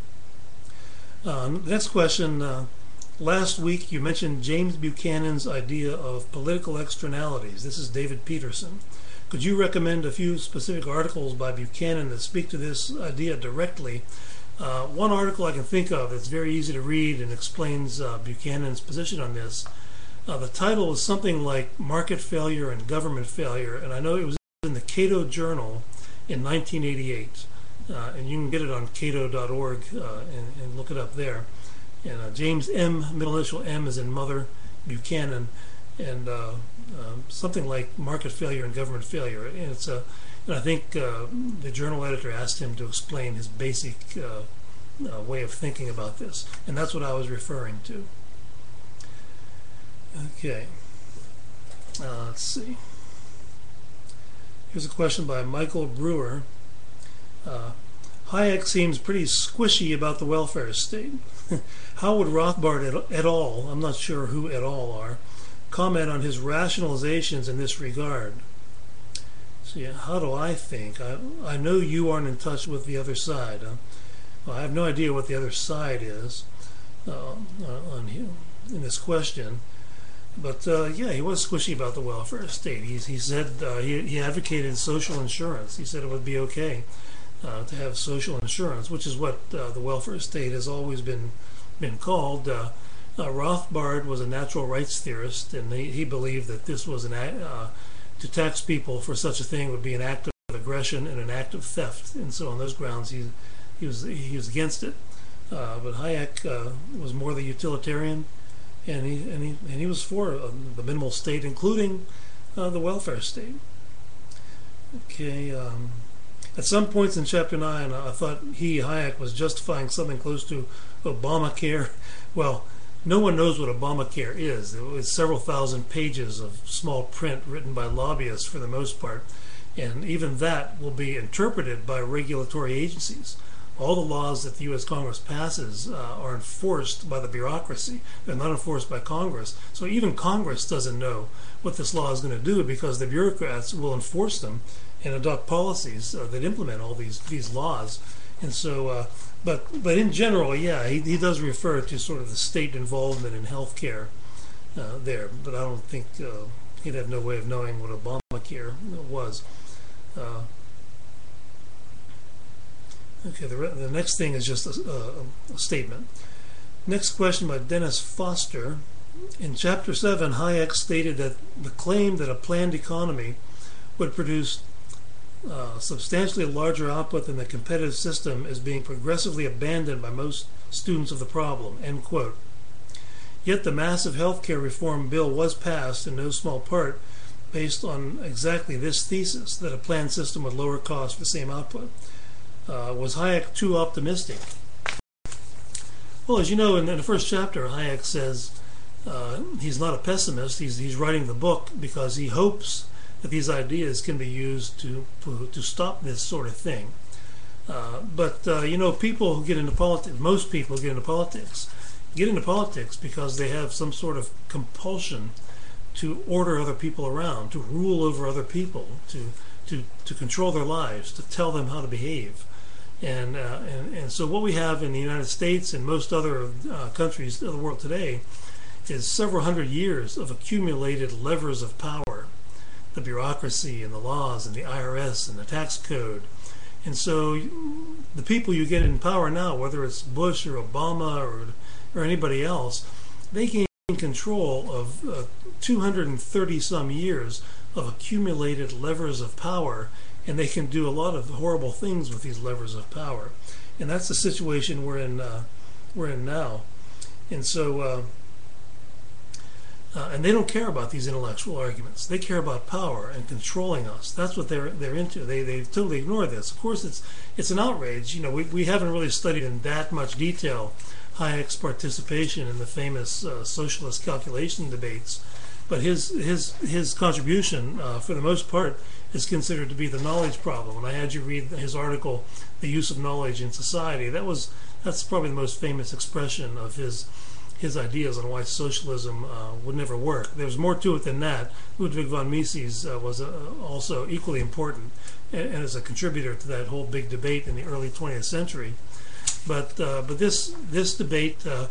Uh, next question. Uh, Last week you mentioned James Buchanan's idea of political externalities. This is David Peterson. Could you recommend a few specific articles by Buchanan that speak to this idea directly? Uh, one article I can think of that's very easy to read and explains uh, Buchanan's position on this. Uh, the title is something like Market Failure and Government Failure, and I know it was in the Cato Journal in nineteen eighty-eight. Uh, and you can get it on cato dot org uh, and, and look it up there. And uh, James M, middle initial M, is in Mother, Buchanan, and uh, uh, something like Market Failure and Government Failure. And it's a, and I think uh, the journal editor asked him to explain his basic uh, uh, way of thinking about this, and that's what I was referring to. Okay, uh, let's see. Here's a question by Michael Brewer. Uh, Hayek seems pretty squishy about the welfare state. How would Rothbard et, et al., I'm not sure who et al. Are, comment on his rationalizations in this regard? See, how do I think? I, I know you aren't in touch with the other side. Huh? Well, I have no idea what the other side is uh, on in this question. But uh, yeah, he was squishy about the welfare state. He, he said uh, he, he advocated social insurance. He said it would be okay Uh, to have social insurance, which is what uh, the welfare state has always been been called. Uh, uh, Rothbard was a natural rights theorist, and he, he believed that this was an act, uh, to tax people for such a thing would be an act of aggression and an act of theft, and so on those grounds he he was he was against it. Uh, but Hayek uh, was more the utilitarian, and he and he and he was for uh, the minimal state, including uh, the welfare state. Okay. Um, At some points in Chapter nine, I thought he, Hayek, was justifying something close to Obamacare. Well, no one knows what Obamacare is. It was several thousand pages of small print written by lobbyists for the most part, and even that will be interpreted by regulatory agencies. all the laws that the U S Congress passes uh, are enforced by the bureaucracy. They're not enforced by Congress. So even Congress doesn't know what this law is going to do, because the bureaucrats will enforce them and adopt policies uh, that implement all these these laws. And so, uh, but but in general, yeah, he, he does refer to sort of the state involvement in healthcare uh, there. But I don't think uh, he'd have no way of knowing what Obamacare was. Uh, Okay, the, the next thing is just a, a, a statement. Next question by Dennis Foster. In Chapter seven, Hayek stated that the claim that a planned economy would produce uh, substantially larger output than the competitive system is being progressively abandoned by most students of the problem, end quote. Yet the massive healthcare reform bill was passed in no small part based on exactly this thesis, that a planned system would lower costs for the same output. Uh, was Hayek too optimistic? Well, as you know, in, in the first chapter, Hayek says uh, he's not a pessimist. He's he's writing the book because he hopes that these ideas can be used to to, to stop this sort of thing. Uh, but uh, you know, people who get into politics, most people who get into politics, get into politics because they have some sort of compulsion to order other people around, to rule over other people, to to to control their lives, to tell them how to behave. And, uh, and and so what we have in the United States and most other uh, countries of the world today is several hundred years of accumulated levers of power, the bureaucracy and the laws and the I R S and the tax code. And so the people you get in power now, whether it's Bush or Obama or or anybody else, they gain control of uh, two hundred thirty some years of accumulated levers of power. And they can do a lot of horrible things with these levers of power, and that's the situation we're in. Uh, we're in now, and so, uh, uh, and they don't care about these intellectual arguments. They care about power and controlling us. That's what they're they're into. They they totally ignore this. Of course, it's it's an outrage. You know, we we haven't really studied in that much detail Hayek's participation in the famous uh, socialist calculation debates, but his his his contribution, uh, for the most part, is considered to be the knowledge problem. When I had you read his article, "The Use of Knowledge in Society," that was that's probably the most famous expression of his his ideas on why socialism uh, would never work. There's more to it than that. Ludwig von Mises uh, was uh, also equally important and, and is a contributor to that whole big debate in the early twentieth century. But uh, but this this debate uh,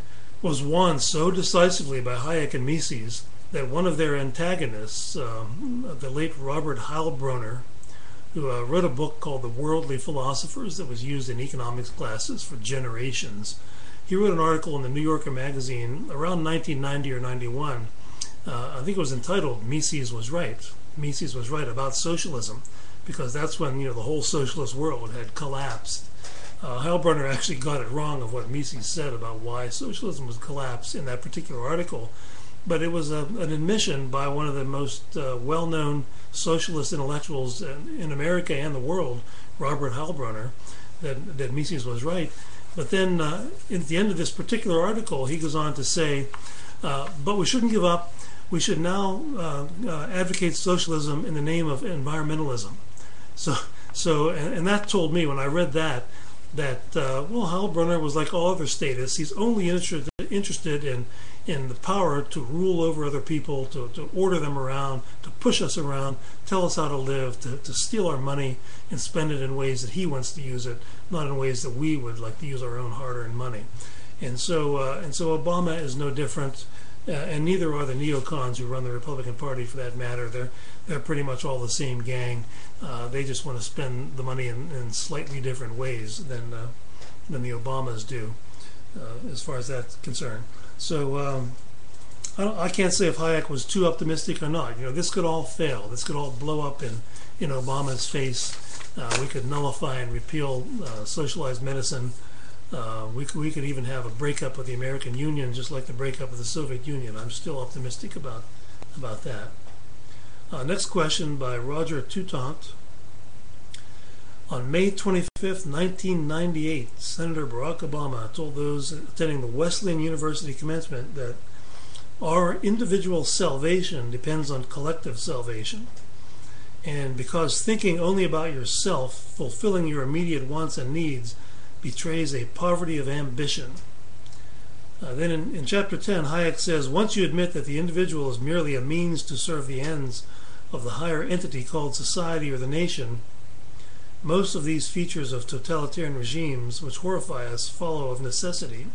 was won so decisively by Hayek and Mises that one of their antagonists, um, the late Robert Heilbronner, who uh, wrote a book called The Worldly Philosophers that was used in economics classes for generations, he wrote an article in the New Yorker magazine around nineteen ninety or ninety-one. Uh, I think it was entitled "Mises Was Right." Mises was right about socialism, because that's when you know the whole socialist world had collapsed. Uh, Heilbronner actually got it wrong of what Mises said about why socialism would collapse in that particular article. But it was a, an admission by one of the most uh, well-known socialist intellectuals in, in America and the world, Robert Heilbronner, that, that Mises was right. But then uh, at the end of this particular article, he goes on to say, uh, but we shouldn't give up. We should now uh, uh, advocate socialism in the name of environmentalism. So, so, and, and that told me when I read that, that, uh, well, Heilbronner was like all other statists. He's only interested, interested in in the power to rule over other people, to, to order them around, to push us around, tell us how to live, to, to steal our money and spend it in ways that he wants to use it, not in ways that we would like to use our own hard-earned money. And so, uh, and so Obama is no different, uh, and neither are the neocons who run the Republican Party, for that matter. They're they're pretty much all the same gang. Uh, they just want to spend the money in, in slightly different ways than uh, than the Obamas do, uh, as far as that's concerned. So um, I, don't, I can't say if Hayek was too optimistic or not. You know, this could all fail. This could all blow up in, in Obama's face. Uh, we could nullify and repeal uh, socialized medicine. Uh, we, could, we could even have a breakup of the American Union, just like the breakup of the Soviet Union. I'm still optimistic about about that. Uh, next question by Roger Toutant. On May twenty-fifth, nineteen ninety-eight, Senator Barack Obama told those attending the Wesleyan University commencement that our individual salvation depends on collective salvation. And because thinking only about yourself, fulfilling your immediate wants and needs, betrays a poverty of ambition. Uh, then in, in chapter ten, Hayek says, once you admit that the individual is merely a means to serve the ends of the higher entity called society or the nation, most of these features of totalitarian regimes which horrify us follow of necessity.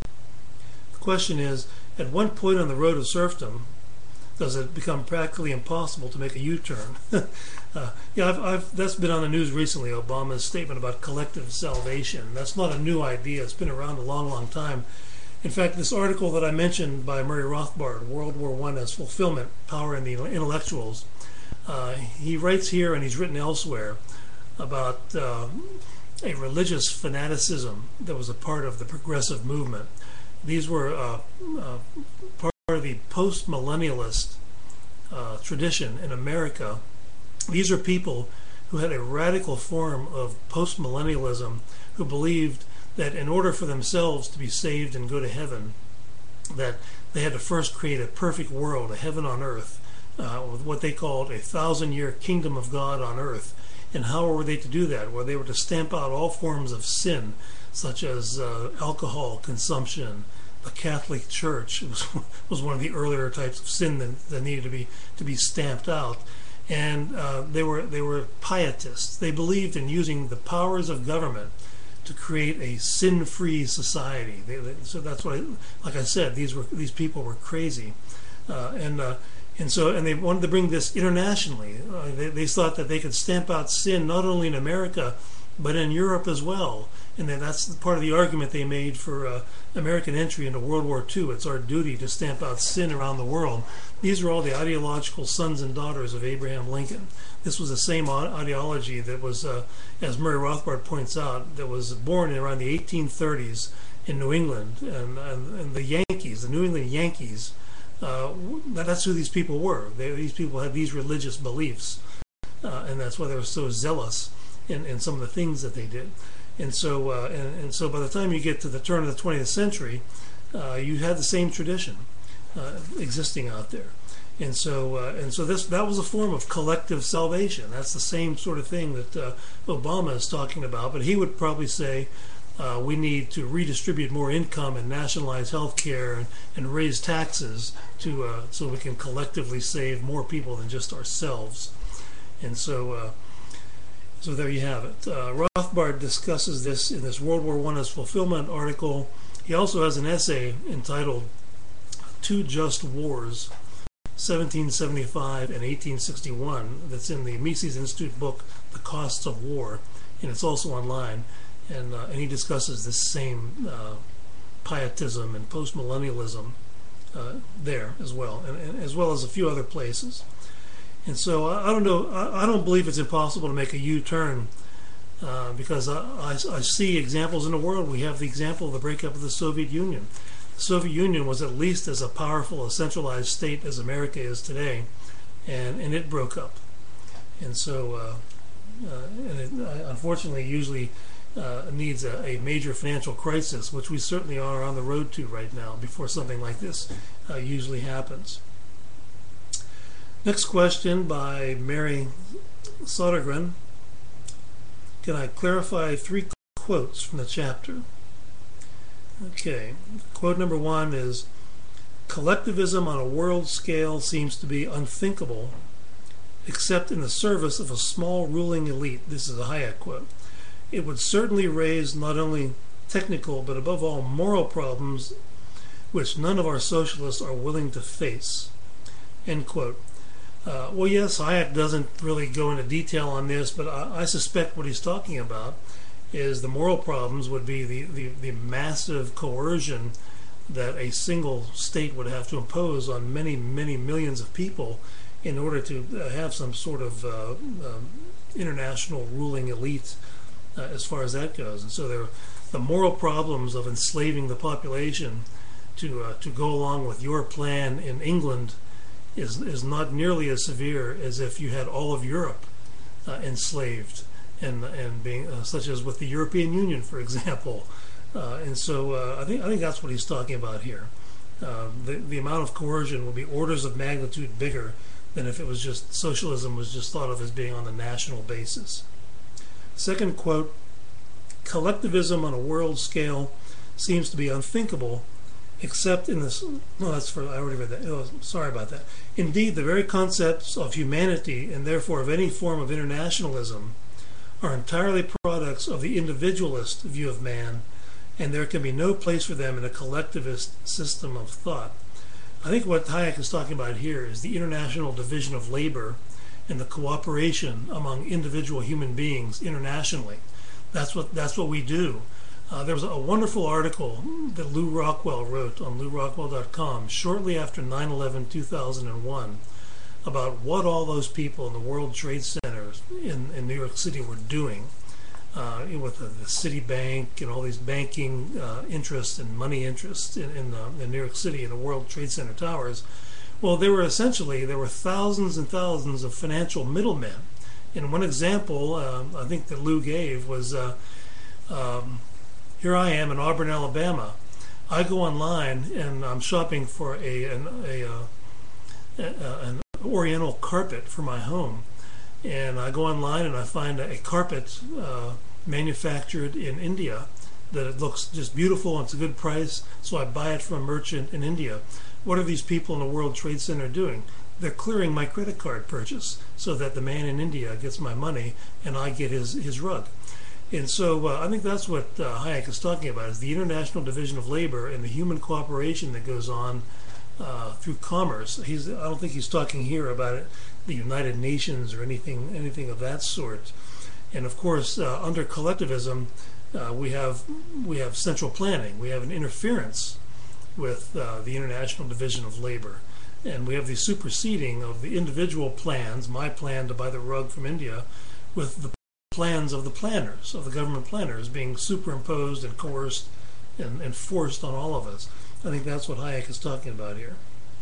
The question is, at one point on the road of serfdom, does it become practically impossible to make a U-turn? uh, yeah, I've, I've, that's been on the news recently, Obama's statement about collective salvation. That's not a new idea. It's been around a long, long time. In fact, this article that I mentioned by Murray Rothbard, World War One as Fulfillment, Power in the Intellectuals, uh, he writes here and he's written elsewhere about uh, a religious fanaticism that was a part of the progressive movement. These were uh, uh, part of the post-millennialist uh, tradition in America. These are people who had a radical form of post-millennialism, who believed that in order for themselves to be saved and go to heaven, that they had to first create a perfect world, a heaven on earth, uh, with what they called a thousand-year kingdom of God on earth. And how were they to do that? Well, they were to stamp out all forms of sin, such as uh, alcohol consumption. The Catholic Church was, was one of the earlier types of sin that, that needed to be to be stamped out. And uh, they were they were pietists. They believed in using the powers of government to create a sin-free society. They, they, so that's what, I, like I said, these were these people were crazy, uh, and uh, and so and they wanted to bring this internationally. Uh, they, they thought that they could stamp out sin not only in America, but in Europe as well. And then that's part of the argument they made for uh, American entry into World War Two. It's our duty to stamp out sin around the world. These are all the ideological sons and daughters of Abraham Lincoln. This was the same ideology that was, uh, as Murray Rothbard points out, that was born around the eighteen thirties in New England. And, and, and the Yankees, the New England Yankees, uh, that's who these people were. They, these people had these religious beliefs. Uh, and that's why they were so zealous in, in some of the things that they did. And so, uh, and, and so by the time you get to the turn of the twentieth century, uh, you had the same tradition uh, existing out there. And so, uh, and so this that was a form of collective salvation. That's the same sort of thing that uh, Obama is talking about. But he would probably say uh, we need to redistribute more income and nationalize health care and, and raise taxes to uh, so we can collectively save more people than just ourselves. And so, uh, so there you have it. Uh, Rothbard discusses this in this World War One as Fulfillment article. He also has an essay entitled Two Just Wars, seventeen seventy-five and eighteen sixty-one, that's in the Mises Institute book, The Costs of War, and it's also online. And, uh, and he discusses this same uh, pietism and postmillennialism uh, there as well, and, and as well as a few other places. And so I, I don't know, I, I don't believe it's impossible to make a U-turn uh, because I, I, I see examples in the world. We have the example of the breakup of the Soviet Union. The Soviet Union was at least as a powerful, a centralized state as America is today, and, and it broke up. And so, uh, uh, and it uh, unfortunately usually uh, needs a, a major financial crisis, which we certainly are on the road to right now before something like this uh, usually happens. Next question by Mary Sodergren. Can I clarify three quotes from the chapter? Okay, quote number one is, collectivism on a world scale seems to be unthinkable except in the service of a small ruling elite. This is a Hayek quote. It would certainly raise not only technical but above all moral problems which none of our socialists are willing to face. End quote. Uh, well, yes, Hayek doesn't really go into detail on this, but I, I suspect what he's talking about is the moral problems would be the, the, the massive coercion that a single state would have to impose on many, many millions of people in order to uh, have some sort of uh, um, international ruling elite uh, as far as that goes. And so there, the moral problems of enslaving the population to uh, to go along with your plan in England is is not nearly as severe as if you had all of Europe uh, enslaved, and and being uh, such as with the European Union, for example. Uh, and so uh, I think I think that's what he's talking about here. Uh, the the amount of coercion will be orders of magnitude bigger than if it was just socialism was just thought of as being on the national basis. Second quote collectivism on a world scale seems to be unthinkable, except in this. No, that's for I already read that. Oh, sorry about that. Indeed, the very concepts of humanity and therefore of any form of internationalism are entirely products of the individualist view of man, and there can be no place for them in a collectivist system of thought. I think what Hayek is talking about here is the international division of labor and the cooperation among individual human beings internationally. That's what that's what we do. Uh, there was a wonderful article that Lew Rockwell wrote on lew rockwell dot com shortly after nine eleven two thousand one about what all those people in the World Trade Centers in, in New York City were doing uh, with the, the Citibank and all these banking uh, interests and money interests in, in, the, in New York City in the World Trade Center towers. Well, there were essentially, there were thousands and thousands of financial middlemen. And one example uh, I think that Lew gave was, uh, um, here I am in Auburn, Alabama. I go online and I'm shopping for a an, a, a, a, an oriental carpet for my home. And I go online and I find a, a carpet uh, manufactured in India that it looks just beautiful and it's a good price, so I buy it from a merchant in India. What are these people in the World Trade Center doing? They're clearing my credit card purchase so that the man in India gets my money and I get his, his rug. And so uh, I think that's what uh, Hayek is talking about, is the international division of labor and the human cooperation that goes on uh, through commerce. He's, I don't think he's talking here about it, the United Nations or anything anything of that sort. And of course, uh, under collectivism, uh, we have we have central planning. We have an interference with uh, the international division of labor. And we have the superseding of the individual plans, my plan to buy the rug from India, with the plans of the planners, of the government planners, being superimposed and coerced and, and forced on all of us. I think that's what Hayek is talking about here.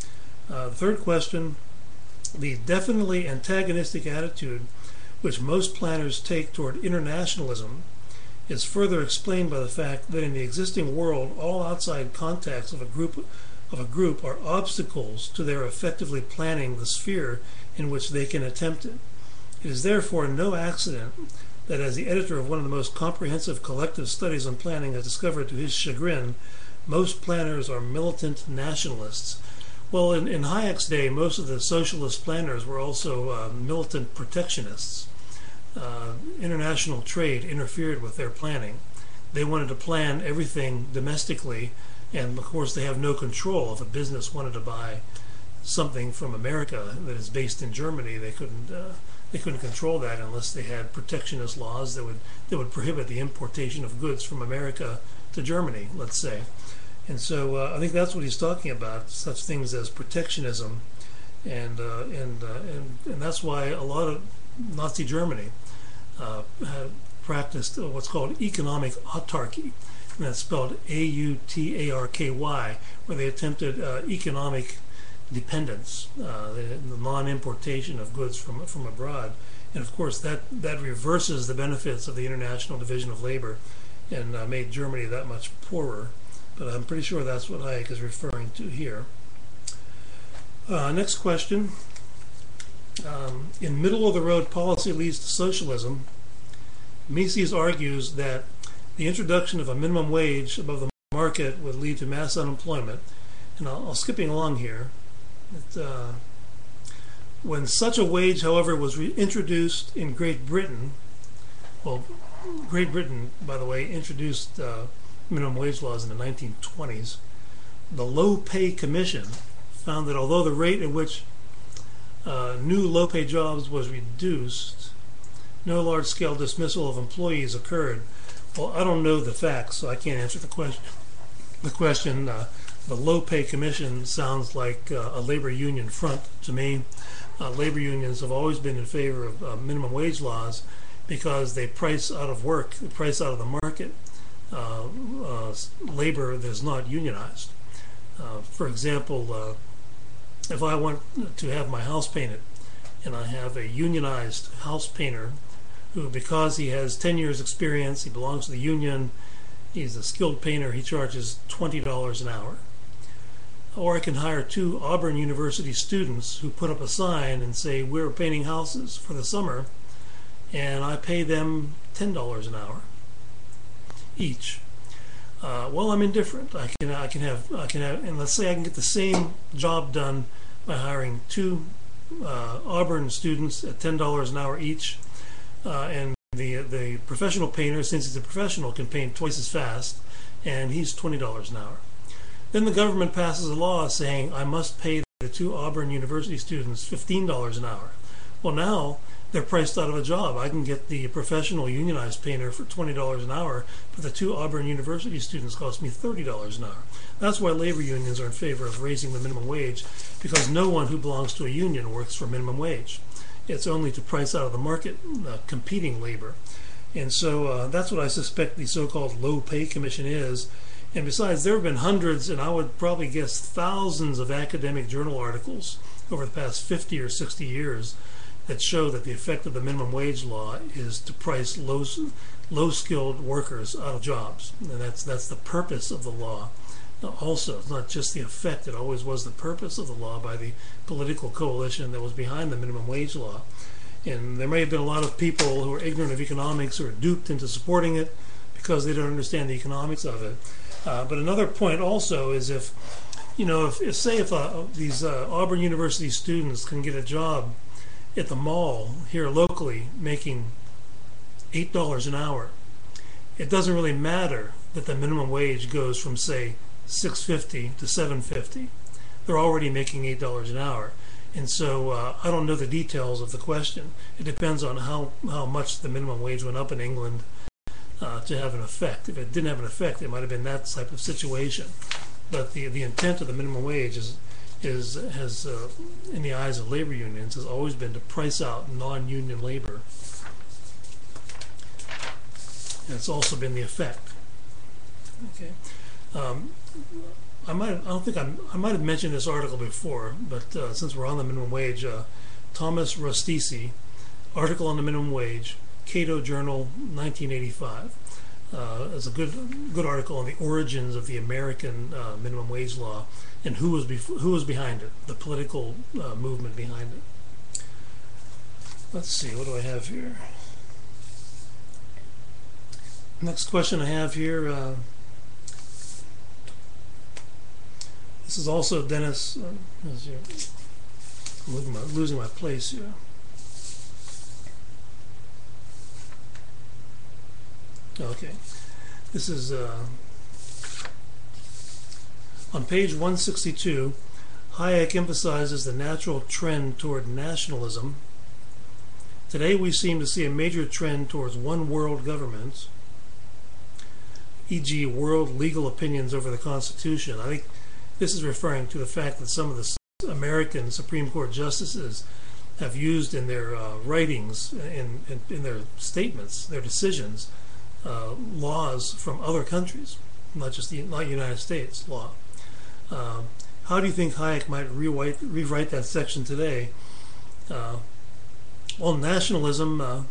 Uh, the third question, the definitely antagonistic attitude which most planners take toward internationalism is further explained by the fact that in the existing world, all outside contacts of a group of a group are obstacles to their effectively planning the sphere in which they can attempt it. It is therefore no accident that, as the editor of one of the most comprehensive collective studies on planning has discovered to his chagrin, most planners are militant nationalists. Well, in, in Hayek's day, most of the socialist planners were also uh, militant protectionists. Uh, international trade interfered with their planning. They wanted to plan everything domestically, and of course they have no control. If a business wanted to buy something from America that is based in Germany, they couldn't uh, they couldn't control that unless they had protectionist laws that would that would prohibit the importation of goods from America to Germany, let's say. And so uh, I think that's what he's talking about, such things as protectionism, and uh, and, uh, and and that's why a lot of Nazi Germany uh, had practiced what's called economic autarky, and that's spelled A U T A R K Y, where they attempted uh, economic dependence, uh, the, the non-importation of goods from from abroad. And of course that, that reverses the benefits of the international division of labor and uh, made Germany that much poorer. But I'm pretty sure that's what Hayek is referring to here. Uh, next question. Um, in middle-of-the-road policy leads to socialism, Mises argues that the introduction of a minimum wage above the market would lead to mass unemployment. And I'll, I'll skipping along here. It, uh, when such a wage, however, was introduced in Great Britain, well, Great Britain, by the way, introduced uh, minimum wage laws in the nineteen twenties, the Low Pay Commission found that although the rate at which uh, new low-pay jobs was reduced, no large-scale dismissal of employees occurred. Well, I don't know the facts, so I can't answer the question. The question, uh, the Low Pay Commission sounds like uh, a labor union front to me. Uh, labor unions have always been in favor of uh, minimum wage laws because they price out of work, they price out of the market uh, uh, labor that is not unionized. Uh, for example, uh, if I want to have my house painted and I have a unionized house painter who, because he has ten years experience, he belongs to the union, he's a skilled painter, he charges twenty dollars an hour. Or I can hire two Auburn University students who put up a sign and say, we're painting houses for the summer, and I pay them ten dollars an hour. each. Uh, well, I'm indifferent. I can I can have I can have, and let's say I can get the same job done by hiring two uh, Auburn students at ten dollars an hour each, uh, and the the professional painter, since he's a professional, can paint twice as fast, and he's twenty dollars an hour. Then the government passes a law saying I must pay the two Auburn University students fifteen dollars an hour. Well, now they're priced out of a job. I can get the professional unionized painter for twenty dollars an hour, but the two Auburn University students cost me thirty dollars an hour. That's why labor unions are in favor of raising the minimum wage, because no one who belongs to a union works for minimum wage. It's only to price out of the market uh, competing labor. And so uh, that's what I suspect the so-called low pay commission is. And besides, there have been hundreds, and I would probably guess thousands of academic journal articles over the past fifty or sixty years that show that the effect of the minimum wage law is to price low, low-skilled workers out of jobs. And that's, that's the purpose of the law. Also, it's not just the effect, it always was the purpose of the law by the political coalition that was behind the minimum wage law. And there may have been a lot of people who are ignorant of economics who are duped into supporting it because they don't understand the economics of it. Uh, but another point also is if, you know, if, if say if uh, these uh, Auburn University students can get a job at the mall here locally making eight dollars an hour, it doesn't really matter that the minimum wage goes from, say, six fifty to seven fifty. They're already making eight dollars an hour. And so uh, I don't know the details of the question. It depends on how, how much the minimum wage went up in England uh, to have an effect. If it didn't have an effect, it might have been that type of situation. But the the intent of the minimum wage is is has uh, in the eyes of labor unions has always been to price out non-union labor. And it's also been the effect. Okay. Um, I might I don't think I'm, I might have mentioned this article before, but uh, since we're on the minimum wage, uh, Thomas Rustisi, article on the minimum wage, Cato Journal, nineteen eighty-five. Uh, is a good good article on the origins of the American uh, minimum wage law and who was bef- who was behind it, the political uh, movement behind it. Let's see, what do I have here? Next question I have here. Uh, this is also Dennis. Uh, I'm losing my, losing my place here. Okay, this is uh, on page one sixty-two. Hayek emphasizes the natural trend toward nationalism. Today we seem to see a major trend towards one world government, for example world legal opinions over the Constitution. I think this is referring to the fact that some of the American Supreme Court justices have used in their uh, writings, in, in, in their statements, their decisions, Uh, laws from other countries, not just the not United States law. Uh, how do you think Hayek might rewrite rewrite that section today? Uh, well, nationalism. Uh,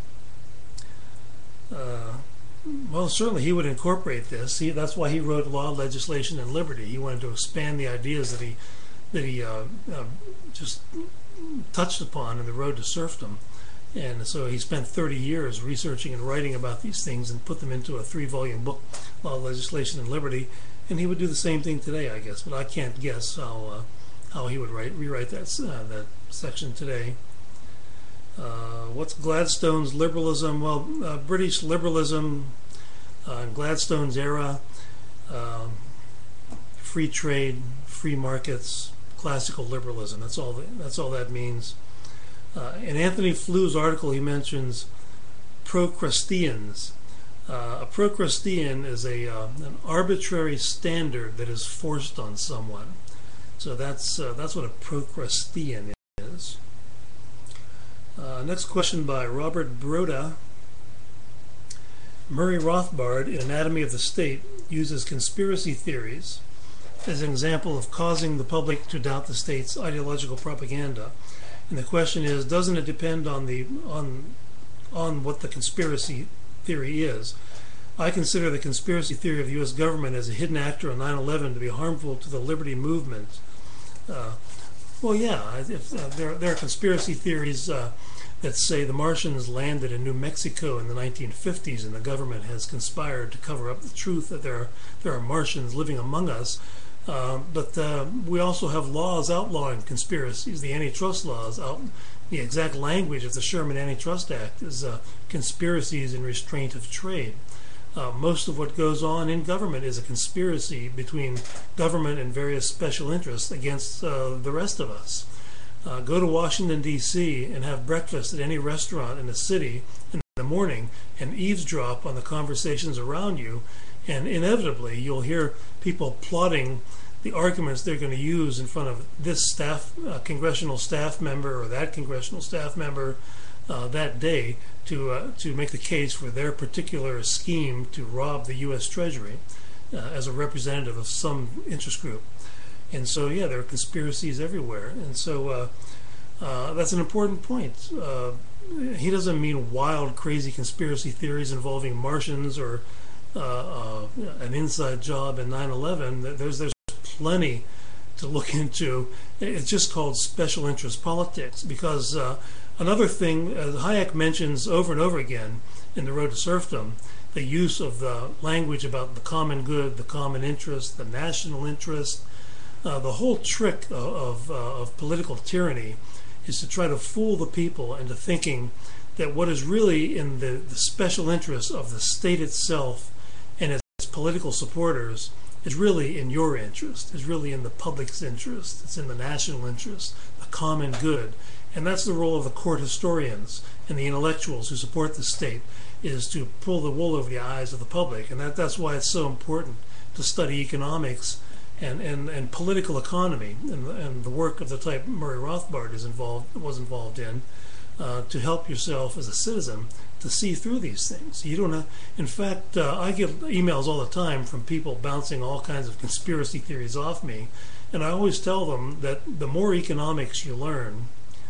uh, well, certainly he would incorporate this. He, that's why he wrote Law, Legislation, and Liberty. He wanted to expand the ideas that he that he uh, uh, just touched upon in The Road to Serfdom. And so he spent thirty years researching and writing about these things and put them into a three-volume book, Law, Legislation, and Liberty. And he would do the same thing today, I guess. But I can't guess how uh, how he would write rewrite that uh, that section today. Uh, what's Gladstone's liberalism? Well, uh, British liberalism uh, in Gladstone's era, uh, free trade, free markets, classical liberalism. That's all. That, that's all that means. Uh, in Anthony Flue's article, he mentions Procrusteans. Uh, a Procrustean is a uh, an arbitrary standard that is forced on someone. So that's uh, that's what a Procrustean is. Uh, next question by Robert Broda. Murray Rothbard, in Anatomy of the State, uses conspiracy theories as an example of causing the public to doubt the state's ideological propaganda. And the question is, doesn't it depend on the on on what the conspiracy theory is? I consider the conspiracy theory of the U S government as a hidden actor on nine eleven to be harmful to the liberty movement. Uh, well, yeah, if, uh, there, there are conspiracy theories uh, that say the Martians landed in New Mexico in the nineteen fifties and the government has conspired to cover up the truth that there are, there are Martians living among us. Uh, but uh, we also have laws outlawing conspiracies. The antitrust laws, out, the exact language of the Sherman Antitrust Act is uh, conspiracies in restraint of trade. Uh, most of what goes on in government is a conspiracy between government and various special interests against uh, the rest of us. Uh, go to Washington, D C and have breakfast at any restaurant in the city in the morning and eavesdrop on the conversations around you, and inevitably you'll hear people plotting the arguments they're going to use in front of this staff, uh, congressional staff member or that congressional staff member uh, that day to uh, to make the case for their particular scheme to rob the U S Treasury uh, as a representative of some interest group. And so, yeah, there are conspiracies everywhere. And so uh, uh, that's an important point. Uh, he doesn't mean wild, crazy conspiracy theories involving Martians or uh, uh, an inside job in nine eleven. There's, there's plenty to look into. It's just called special interest politics, because uh, another thing, uh, Hayek mentions over and over again in The Road to Serfdom, the use of the language about the common good, the common interest, the national interest. Uh, the whole trick of, of, uh, of political tyranny is to try to fool the people into thinking that what is really in the, the special interest of the state itself and its political supporters is really in your interest, is really in the public's interest, it's in the national interest, the common good. And that's the role of the court historians and the intellectuals who support the state, is to pull the wool over the eyes of the public. And that, that's why it's so important to study economics and, and, and political economy and, and the work of the type Murray Rothbard is involved was involved in uh, to help yourself as a citizen to see through these things. You don't have, in fact, uh, I get emails all the time from people bouncing all kinds of conspiracy theories off me, and I always tell them that the more economics you learn,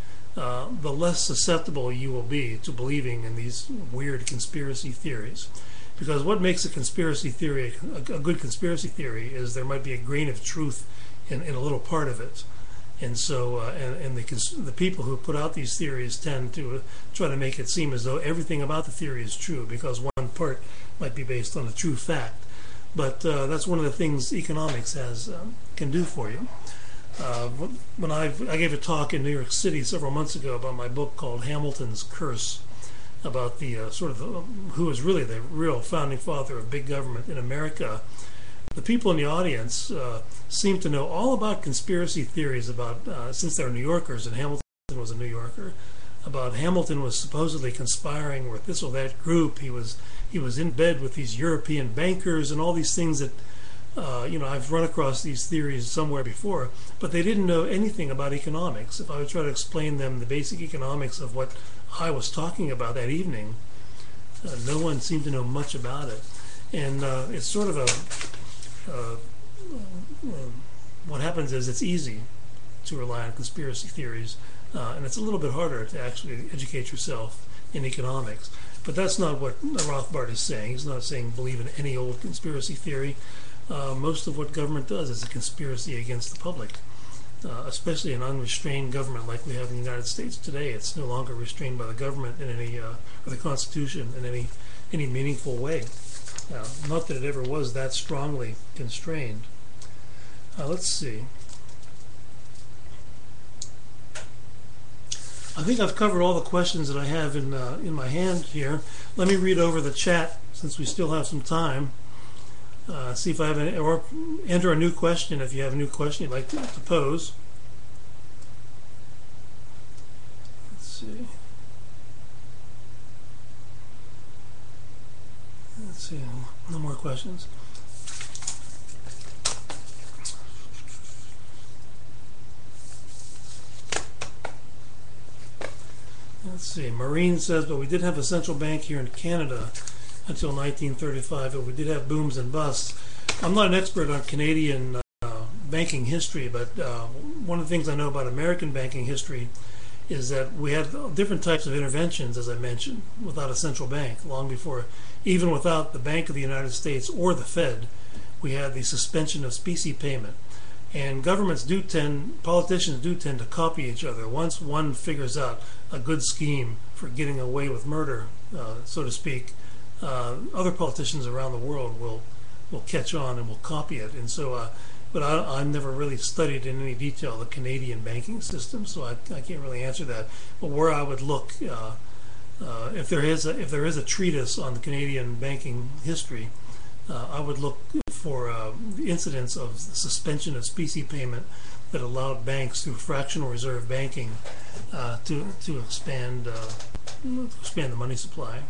uh, the less susceptible you will be to believing in these weird conspiracy theories. Because what makes a conspiracy theory a, a good conspiracy theory is there might be a grain of truth in, in a little part of it. And so, uh, and, and the, the people who put out these theories tend to uh, try to make it seem as though everything about the theory is true, because one part might be based on a true fact. But uh, that's one of the things economics has um, can do for you. Uh, when I I gave a talk in New York City several months ago about my book called Hamilton's Curse, about the uh, sort of the, who was really the real founding father of big government in America. The people in the audience uh, seemed to know all about conspiracy theories about, uh, since they're New Yorkers and Hamilton was a New Yorker, about Hamilton was supposedly conspiring with this or that group. He was he was in bed with these European bankers and all these things that, uh, you know, I've run across these theories somewhere before, but they didn't know anything about economics. If I would try to explain them the basic economics of what I was talking about that evening, uh, no one seemed to know much about it. And uh, it's sort of a, uh, uh, what happens is it's easy to rely on conspiracy theories, uh, and it's a little bit harder to actually educate yourself in economics. But that's not what Rothbard is saying. He's not saying believe in any old conspiracy theory. Uh, most of what government does is a conspiracy against the public. Uh, especially an unrestrained government like we have in the United States today. It's no longer restrained by the government in any, uh, or the Constitution in any any meaningful way. Uh, not that it ever was that strongly constrained. Uh, let's see. I think I've covered all the questions that I have in uh, in my hand here. Let me read over the chat since we still have some time. Uh, see if I have any, or enter a new question if you have a new question you'd like to, to pose. Let's see. Let's see. No more questions. Let's see. Maureen says, but we did have a central bank here in Canada until nineteen thirty-five, but we did have booms and busts. I'm not an expert on Canadian uh, banking history, but uh, one of the things I know about American banking history is that we had different types of interventions, as I mentioned, without a central bank. Long before, even without the Bank of the United States or the Fed, we had the suspension of specie payment. And governments do tend, politicians do tend to copy each other. Once one figures out a good scheme for getting away with murder, uh, so to speak, uh, other politicians around the world will will catch on and will copy it. And so, uh, but I, I've never really studied in any detail the Canadian banking system, so I, I can't really answer that. But where I would look, uh, uh, if there is a, if there is a treatise on the Canadian banking history, uh, I would look for uh, incidents of the suspension of specie payment that allowed banks through fractional reserve banking uh, to to expand uh, to expand the money supply.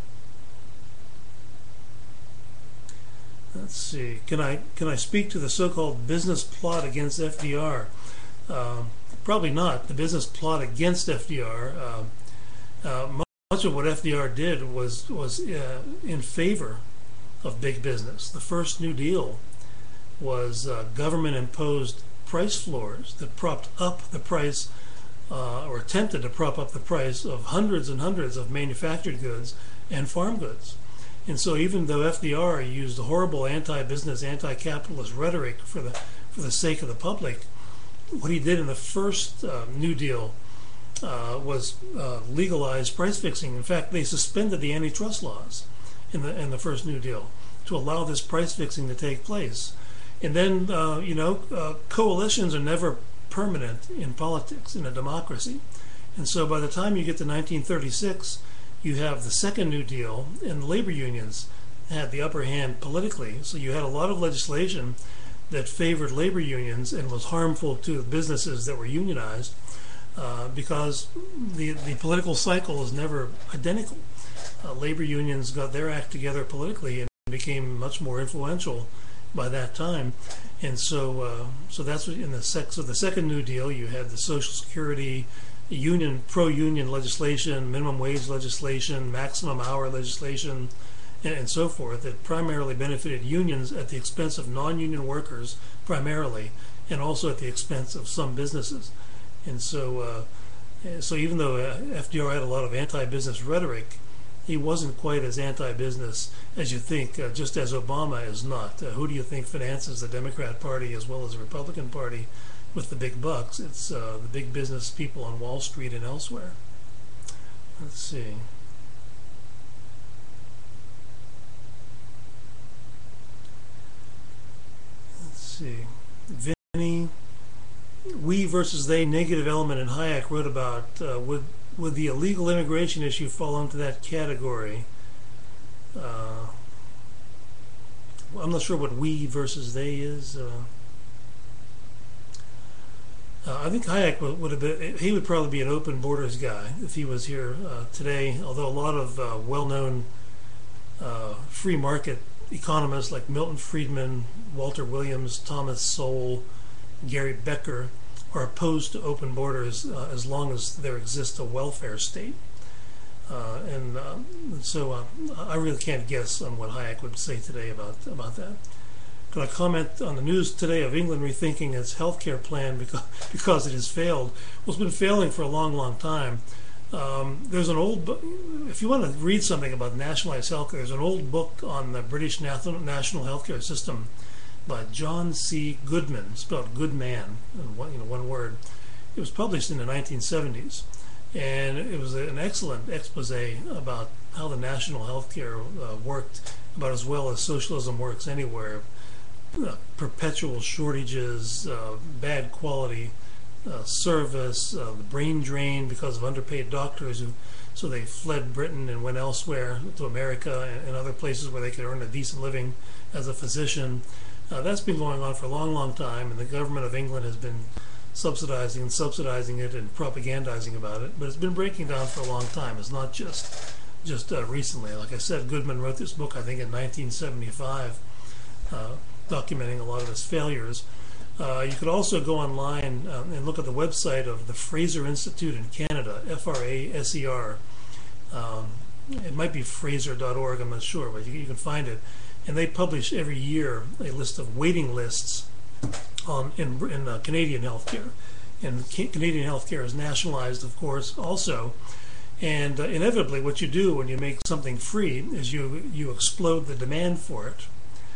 Let's see. Can I can I speak to the so-called business plot against F D R? Uh, probably not. The business plot against F D R. Uh, uh, much of what F D R did was was uh, in favor of big business. The first New Deal was uh, government-imposed price floors that propped up the price, uh, or attempted to prop up the price of hundreds and hundreds of manufactured goods and farm goods. And so, even though F D R used horrible anti-business, anti-capitalist rhetoric for the for the sake of the public, what he did in the first uh, New Deal uh, was uh, legalize price fixing. In fact, they suspended the antitrust laws in the in the first New Deal to allow this price fixing to take place. And then, uh, you know, uh, coalitions are never permanent in politics, in a democracy. And so by the time you get to nineteen thirty-six, you have the second New Deal, and the labor unions had the upper hand politically. So you had a lot of legislation that favored labor unions and was harmful to businesses that were unionized uh, because the, the political cycle is never identical. Uh, labor unions got their act together politically and became much more influential by that time. And so uh, so that's what in the sec- so the second New Deal, you had the Social Security, union, pro-union legislation, minimum wage legislation, maximum hour legislation, and, and so forth, that primarily benefited unions at the expense of non-union workers primarily, and also at the expense of some businesses. And so uh, so even though uh, F D R had a lot of anti-business rhetoric, he wasn't quite as anti-business as you think, uh, just as Obama is not. Uh, who do you think finances the Democrat Party as well as the Republican Party with the big bucks? It's uh, the big business people on Wall Street and elsewhere. Let's see. Let's see. Vinny, we versus they negative element in Hayek wrote about uh, would would the illegal immigration issue fall into that category? Uh, I'm not sure what we versus they is. Uh, uh, I think Hayek would, would have been, he would probably be an open borders guy if he was here uh, today, although a lot of uh, well-known uh, free market economists like Milton Friedman, Walter Williams, Thomas Sowell, Gary Becker are opposed to open borders uh, as long as there exists a welfare state. Uh, and uh, so uh, I really can't guess on what Hayek would say today about about that. Can I comment on the news today of England rethinking its healthcare plan because because it has failed? Well, it's been failing for a long, long time. Um, there's an old book, if you want to read something about nationalized healthcare, there's an old book on the British national national healthcare system by John C. Goodman, spelled Goodman, in one, you know, one word. It was published in the nineteen seventies, and it was an excellent expose about how the national healthcare uh, worked, about as well as socialism works anywhere. Uh, perpetual shortages, uh, bad quality uh, service, uh, the brain drain because of underpaid doctors, who so they fled Britain and went elsewhere to America and, and other places where they could earn a decent living as a physician. Uh, that's been going on for a long, long time, and the government of England has been subsidizing and subsidizing it and propagandizing about it. But it's been breaking down for a long time. It's not just just uh, recently. Like I said, Goodman wrote this book, I think, in nineteen seventy-five, uh, documenting a lot of its failures. Uh, you could also go online uh, and look at the website of the Fraser Institute in Canada, F R A S E R. Um, it might be fraser dot org, I'm not sure, but you, you can find it. And they publish every year a list of waiting lists on in, in uh, Canadian healthcare. And ca- Canadian healthcare is nationalized, of course, also. And uh, inevitably, what you do when you make something free is you you explode the demand for it.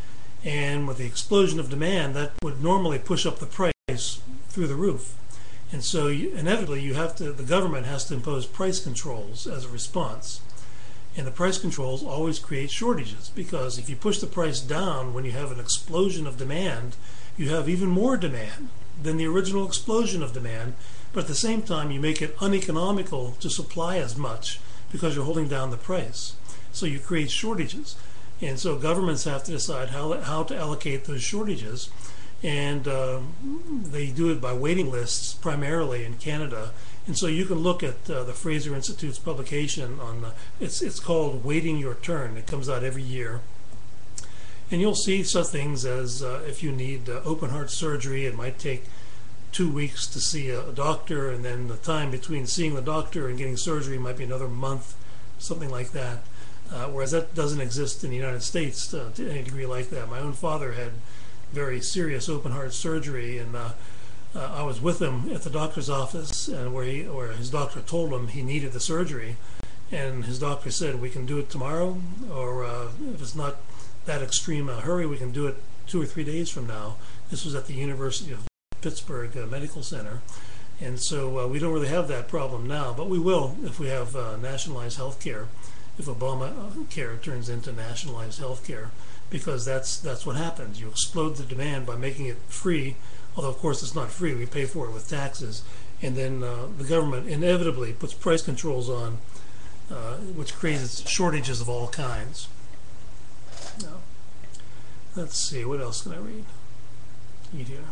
And with the explosion of demand, that would normally push up the price through the roof. And so you, inevitably you have to, the government has to impose price controls as a response. And the price controls always create shortages, because if you push the price down when you have an explosion of demand, you have even more demand than the original explosion of demand, but at the same time you make it uneconomical to supply as much because you're holding down the price. So you create shortages. And so governments have to decide how, how to allocate those shortages. And uh, they do it by waiting lists primarily in Canada. And so you can look at uh, the Fraser Institute's publication on, the, it's, it's called Waiting Your Turn. It comes out every year. And you'll see such things as uh, if you need uh, open heart surgery, it might take two weeks to see a, a doctor, and then the time between seeing the doctor and getting surgery might be another month, something like that. Uh, whereas that doesn't exist in the United States uh, to any degree like that. My own father had very serious open heart surgery, and uh, uh, I was with him at the doctor's office, and where he, where his doctor told him he needed the surgery, and his doctor said, we can do it tomorrow, or uh, if it's not that extreme a hurry, we can do it two or three days from now. This was at the University of Pittsburgh uh, Medical Center. And so uh, we don't really have that problem now, but we will if we have uh, nationalized health care, if Obamacare turns into nationalized health care, because that's that's what happens. You explode the demand by making it free, although of course it's not free, we pay for it with taxes, and then uh, the government inevitably puts price controls on, uh, which creates shortages of all kinds. Now, let's see, what else can I read? Eat here.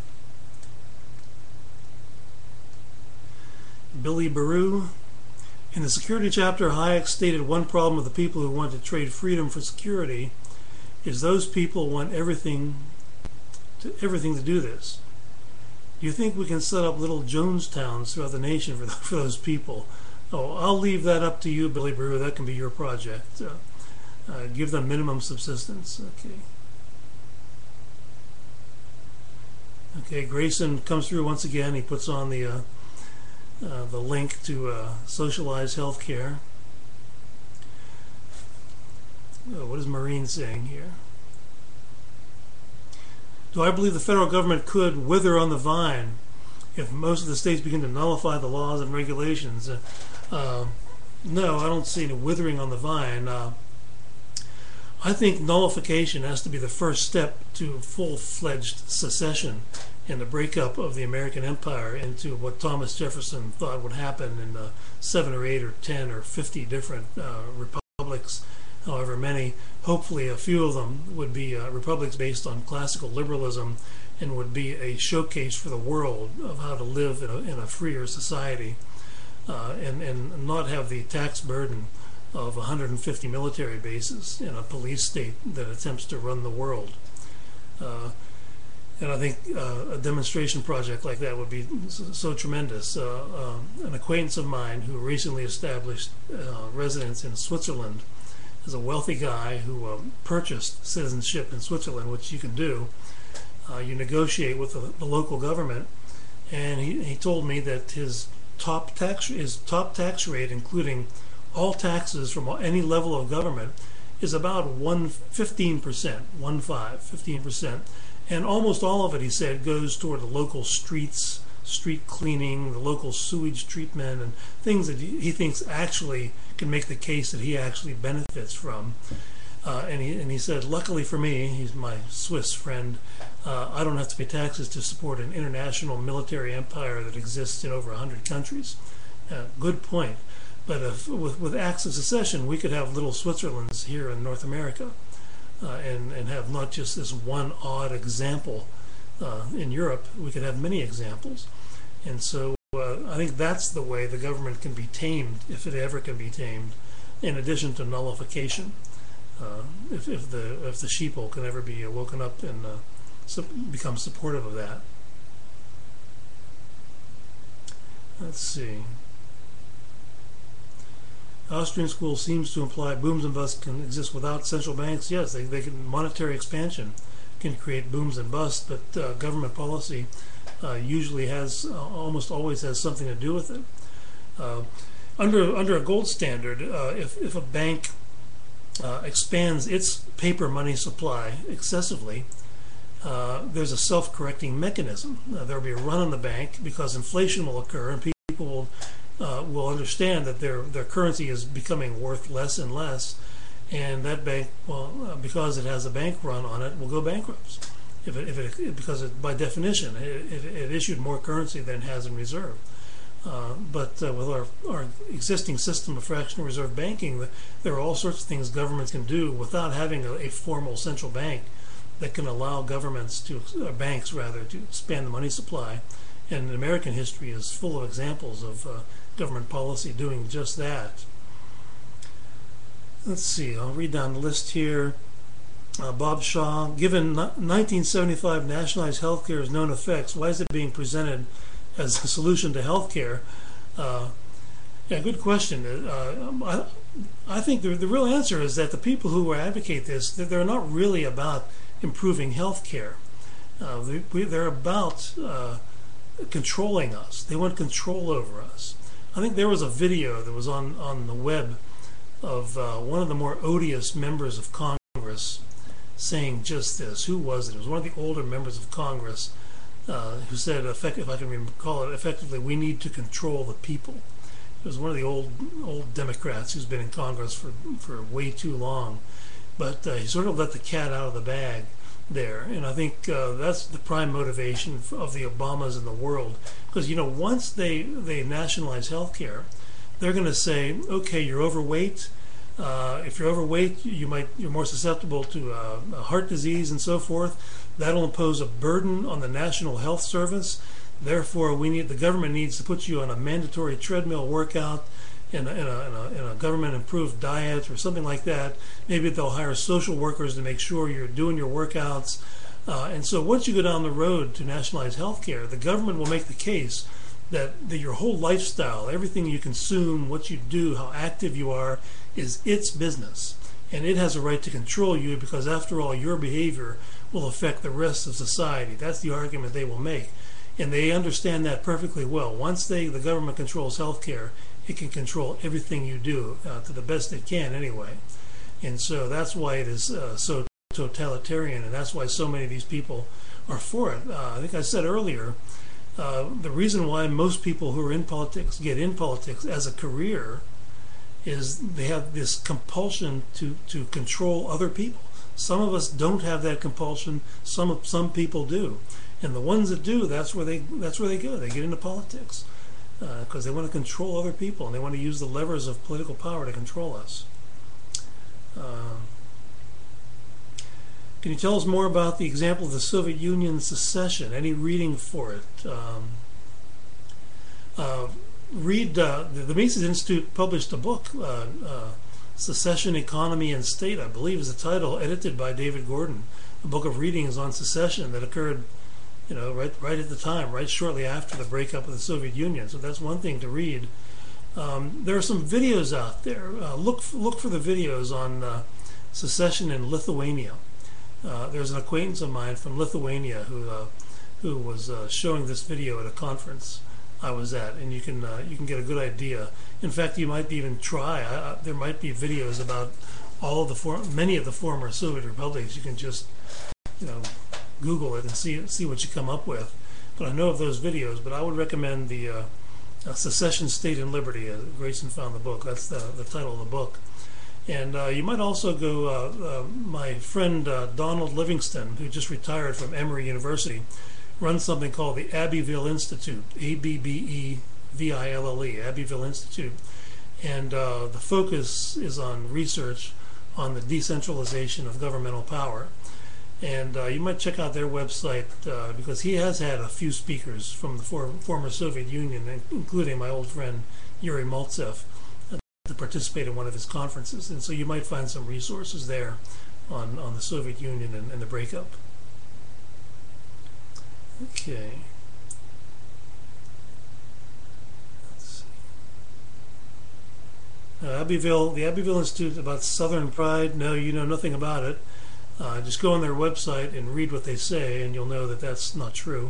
Billy Baru. In the security chapter, Hayek stated one problem of the people who want to trade freedom for security is those people want everything to, everything to do this. Do you think we can set up little Jonestowns throughout the nation for, the, for those people? Oh, I'll leave that up to you, Billy Baru. That can be your project. Uh, uh, give them minimum subsistence. Okay. Okay, Grayson comes through once again. He puts on the uh, uh, the link to uh, socialized health care. Oh, what is Marine saying here? Do I believe the federal government could wither on the vine if most of the states begin to nullify the laws and regulations? Uh, uh, no, I don't see any withering on the vine. Uh, I think nullification has to be the first step to full-fledged secession and the breakup of the American empire into what Thomas Jefferson thought would happen in uh, seven or eight or ten or fifty different uh, republics, however many. Hopefully a few of them would be uh, republics based on classical liberalism and would be a showcase for the world of how to live in a, in a freer society, uh, and, and not have the tax burden of one hundred fifty military bases in a police state that attempts to run the world. Uh, and I think uh, a demonstration project like that would be so, so tremendous. Uh, uh, an acquaintance of mine who recently established uh, residence in Switzerland is a wealthy guy who uh, purchased citizenship in Switzerland, which you can do. Uh, you negotiate with the, the local government, and he, he told me that his top tax his top tax rate, including all taxes from any level of government, is about one fifteen percent, one five, fifteen percent, and almost all of it, he said, goes toward the local streets, street cleaning, the local sewage treatment, and things that he thinks actually can make the case that he actually benefits from. Uh, and he and he said, luckily for me, he's my Swiss friend, uh, I don't have to pay taxes to support an international military empire that exists in over one hundred countries. Uh, good point. But if, with, with acts of secession, we could have little Switzerlands here in North America, uh, and, and have not just this one odd example uh, in Europe. We could have many examples. And so uh, I think that's the way the government can be tamed, if it ever can be tamed, in addition to nullification. Uh, if, if the if the sheeple can ever be woken up and uh, so become supportive of that. Let's see. Austrian school seems to imply booms and busts can exist without central banks. Yes, they, they can, monetary expansion can create booms and busts, but uh, government policy uh, usually has, uh, almost always has something to do with it. Uh, under under a gold standard, uh, if, if a bank uh, expands its paper money supply excessively, uh, there's a self-correcting mechanism. Uh, there will be a run on the bank because inflation will occur, and people will uh, will understand that their their currency is becoming worth less and less, and that bank, well, uh, because it has a bank run on it, will go bankrupt. If it, if it because it, by definition it, it, it issued more currency than it has in reserve. Uh, but uh, with our, our existing system of fractional reserve banking, there are all sorts of things governments can do without having a, a formal central bank that can allow governments to, or banks rather, to expand the money supply. And American history is full of examples of uh, government policy doing just that. Let's see, I'll read down the list here. Uh, Bob Shaw, given nineteen seventy-five nationalized healthcare's known effects, why is it being presented as a solution to healthcare? Uh, yeah, good question. Uh, I, I think the, the real answer is that the people who advocate this, they're not really about improving healthcare. Uh, they, they're about uh, controlling us. They want control over us. I think there was a video that was on, on the web of uh, one of the more odious members of Congress saying just this. Who was it? It was one of the older members of Congress uh, who said, effect, if I can recall it effectively, we need to control the people. It was one of the old old Democrats who's been in Congress for, for way too long. But uh, he sort of let the cat out of the bag there. And I think uh, that's the prime motivation of the Obamas in the world. Because, you know, once they, they nationalize health care, they're going to say, okay, you're overweight. Uh, if you're overweight, you might you're more susceptible to uh, heart disease and so forth. That'll impose a burden on the National Health Service. Therefore, we need the government needs to put you on a mandatory treadmill workout, in a, in a, in a, in a government-approved diet or something like that. Maybe they'll hire social workers to make sure you're doing your workouts. Uh, and so, once you go down the road to nationalize health care, the government will make the case that, that your whole lifestyle, everything you consume, what you do, how active you are, is its business, and it has a right to control you because, after all, your behavior will affect the rest of society. That's the argument they will make, and they understand that perfectly well. Once they, the government controls healthcare, it can control everything you do uh, to the best it can, anyway. And so that's why it is uh, so totalitarian, and that's why so many of these people are for it. Uh, I think I said earlier, uh, the reason why most people who are in politics get in politics as a career is they have this compulsion to, to control other people. Some of us don't have that compulsion. Some some people do, and the ones that do, that's where they that's where they go. They get into politics because uh, they want to control other people and they want to use the levers of political power to control us. Uh, can you tell us more about the example of the Soviet Union secession? Any reading for it? Um, uh, Read, uh, the, the Mises Institute published a book, uh, uh, Secession, Economy, and State, I believe is the title, edited by David Gordon. A book of readings on secession that occurred, you know, right right at the time, right shortly after the breakup of the Soviet Union. So that's one thing to read. Um, there are some videos out there. Uh, look, look for the videos on uh, secession in Lithuania. Uh, there's an acquaintance of mine from Lithuania who uh, who was uh, showing this video at a conference I was at, and you can uh, you can get a good idea. In fact, you might even try. I, I, there might be videos about all of the for, many of the former Soviet republics. You can just you know Google it and see see what you come up with. But I know of those videos. But I would recommend the uh, uh, Secession, State, and Liberty. Uh, Grayson found the book. That's the the title of the book. And uh, you might also go. Uh, uh, my friend uh, Donald Livingston, who just retired from Emory University, runs something called the Abbeville Institute, A B B E V I L L E, Abbeville Institute. And uh, the focus is on research on the decentralization of governmental power. And uh, you might check out their website uh, because he has had a few speakers from the for former Soviet Union, including my old friend Yuri Maltsev, uh, to participate in one of his conferences. And so you might find some resources there on, on the Soviet Union and, and the breakup. Okay. Let's see. Uh, Abbeville, the Abbeville Institute about Southern Pride. No, you know nothing about it. Uh, just go on their website and read what they say, and you'll know that that's not true.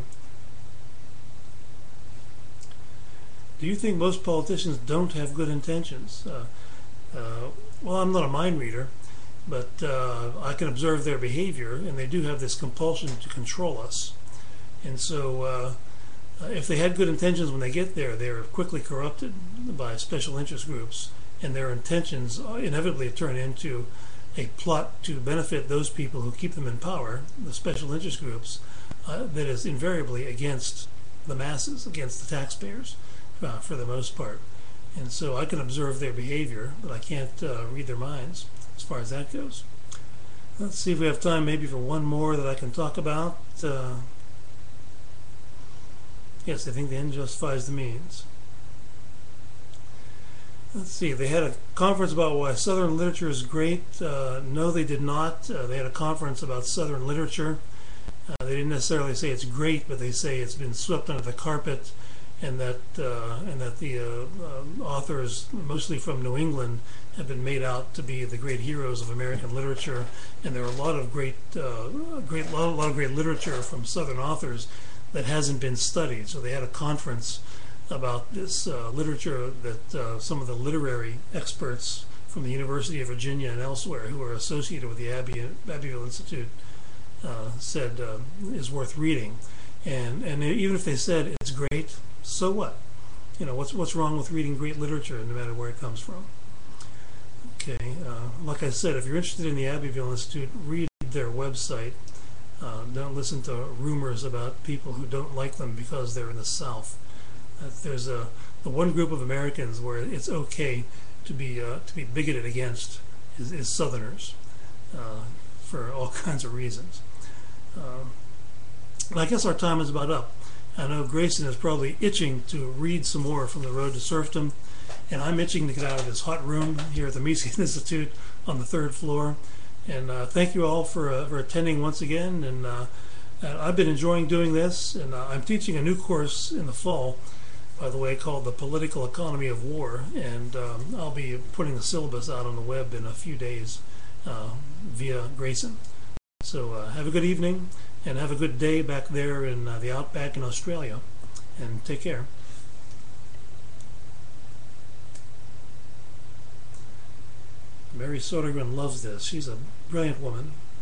Do you think most politicians don't have good intentions? Uh, uh, well, I'm not a mind reader, but uh, I can observe their behavior, and they do have this compulsion to control us. And so uh, if they had good intentions when they get there, they are quickly corrupted by special interest groups, and their intentions inevitably turn into a plot to benefit those people who keep them in power, the special interest groups, uh, that is invariably against the masses, against the taxpayers, uh, for the most part. And so I can observe their behavior, but I can't uh, read their minds as far as that goes. Let's see if we have time maybe for one more that I can talk about. Uh, yes, I think the end justifies the means. Let's see, they had a conference about why Southern literature is great. Uh, no, they did not. Uh, they had a conference about Southern literature. Uh, they didn't necessarily say it's great, but they say it's been swept under the carpet, and that uh, and that the uh, uh, authors, mostly from New England, have been made out to be the great heroes of American literature. And there are a lot of great, uh, great, lot, a lot of great literature from Southern authors that hasn't been studied. So they had a conference about this uh, literature that uh, some of the literary experts from the University of Virginia and elsewhere who are associated with the Abbey, Abbeville Institute uh, said uh, is worth reading. And and even if they said it's great, so what? You know, what's what's wrong with reading great literature, no matter where it comes from? Okay, uh, like I said, if you're interested in the Abbeville Institute, read their website. Uh, don't listen to rumors about people who don't like them because they're in the South. Uh, there's a the one group of Americans where it's okay to be uh, to be bigoted against is, is Southerners, uh, for all kinds of reasons. Uh, I guess our time is about up. I know Grayson is probably itching to read some more from The Road to Serfdom, and I'm itching to get out of this hot room here at the Mises Institute on the third floor. And uh, thank you all for uh, for attending once again. And uh, I've been enjoying doing this, and uh, I'm teaching a new course in the fall, by the way, called The Political Economy of War, and um, I'll be putting the syllabus out on the web in a few days uh, via Grayson. So uh, have a good evening, and have a good day back there in uh, the outback in Australia, and take care. Mary Sodergren loves this. She's a brilliant woman.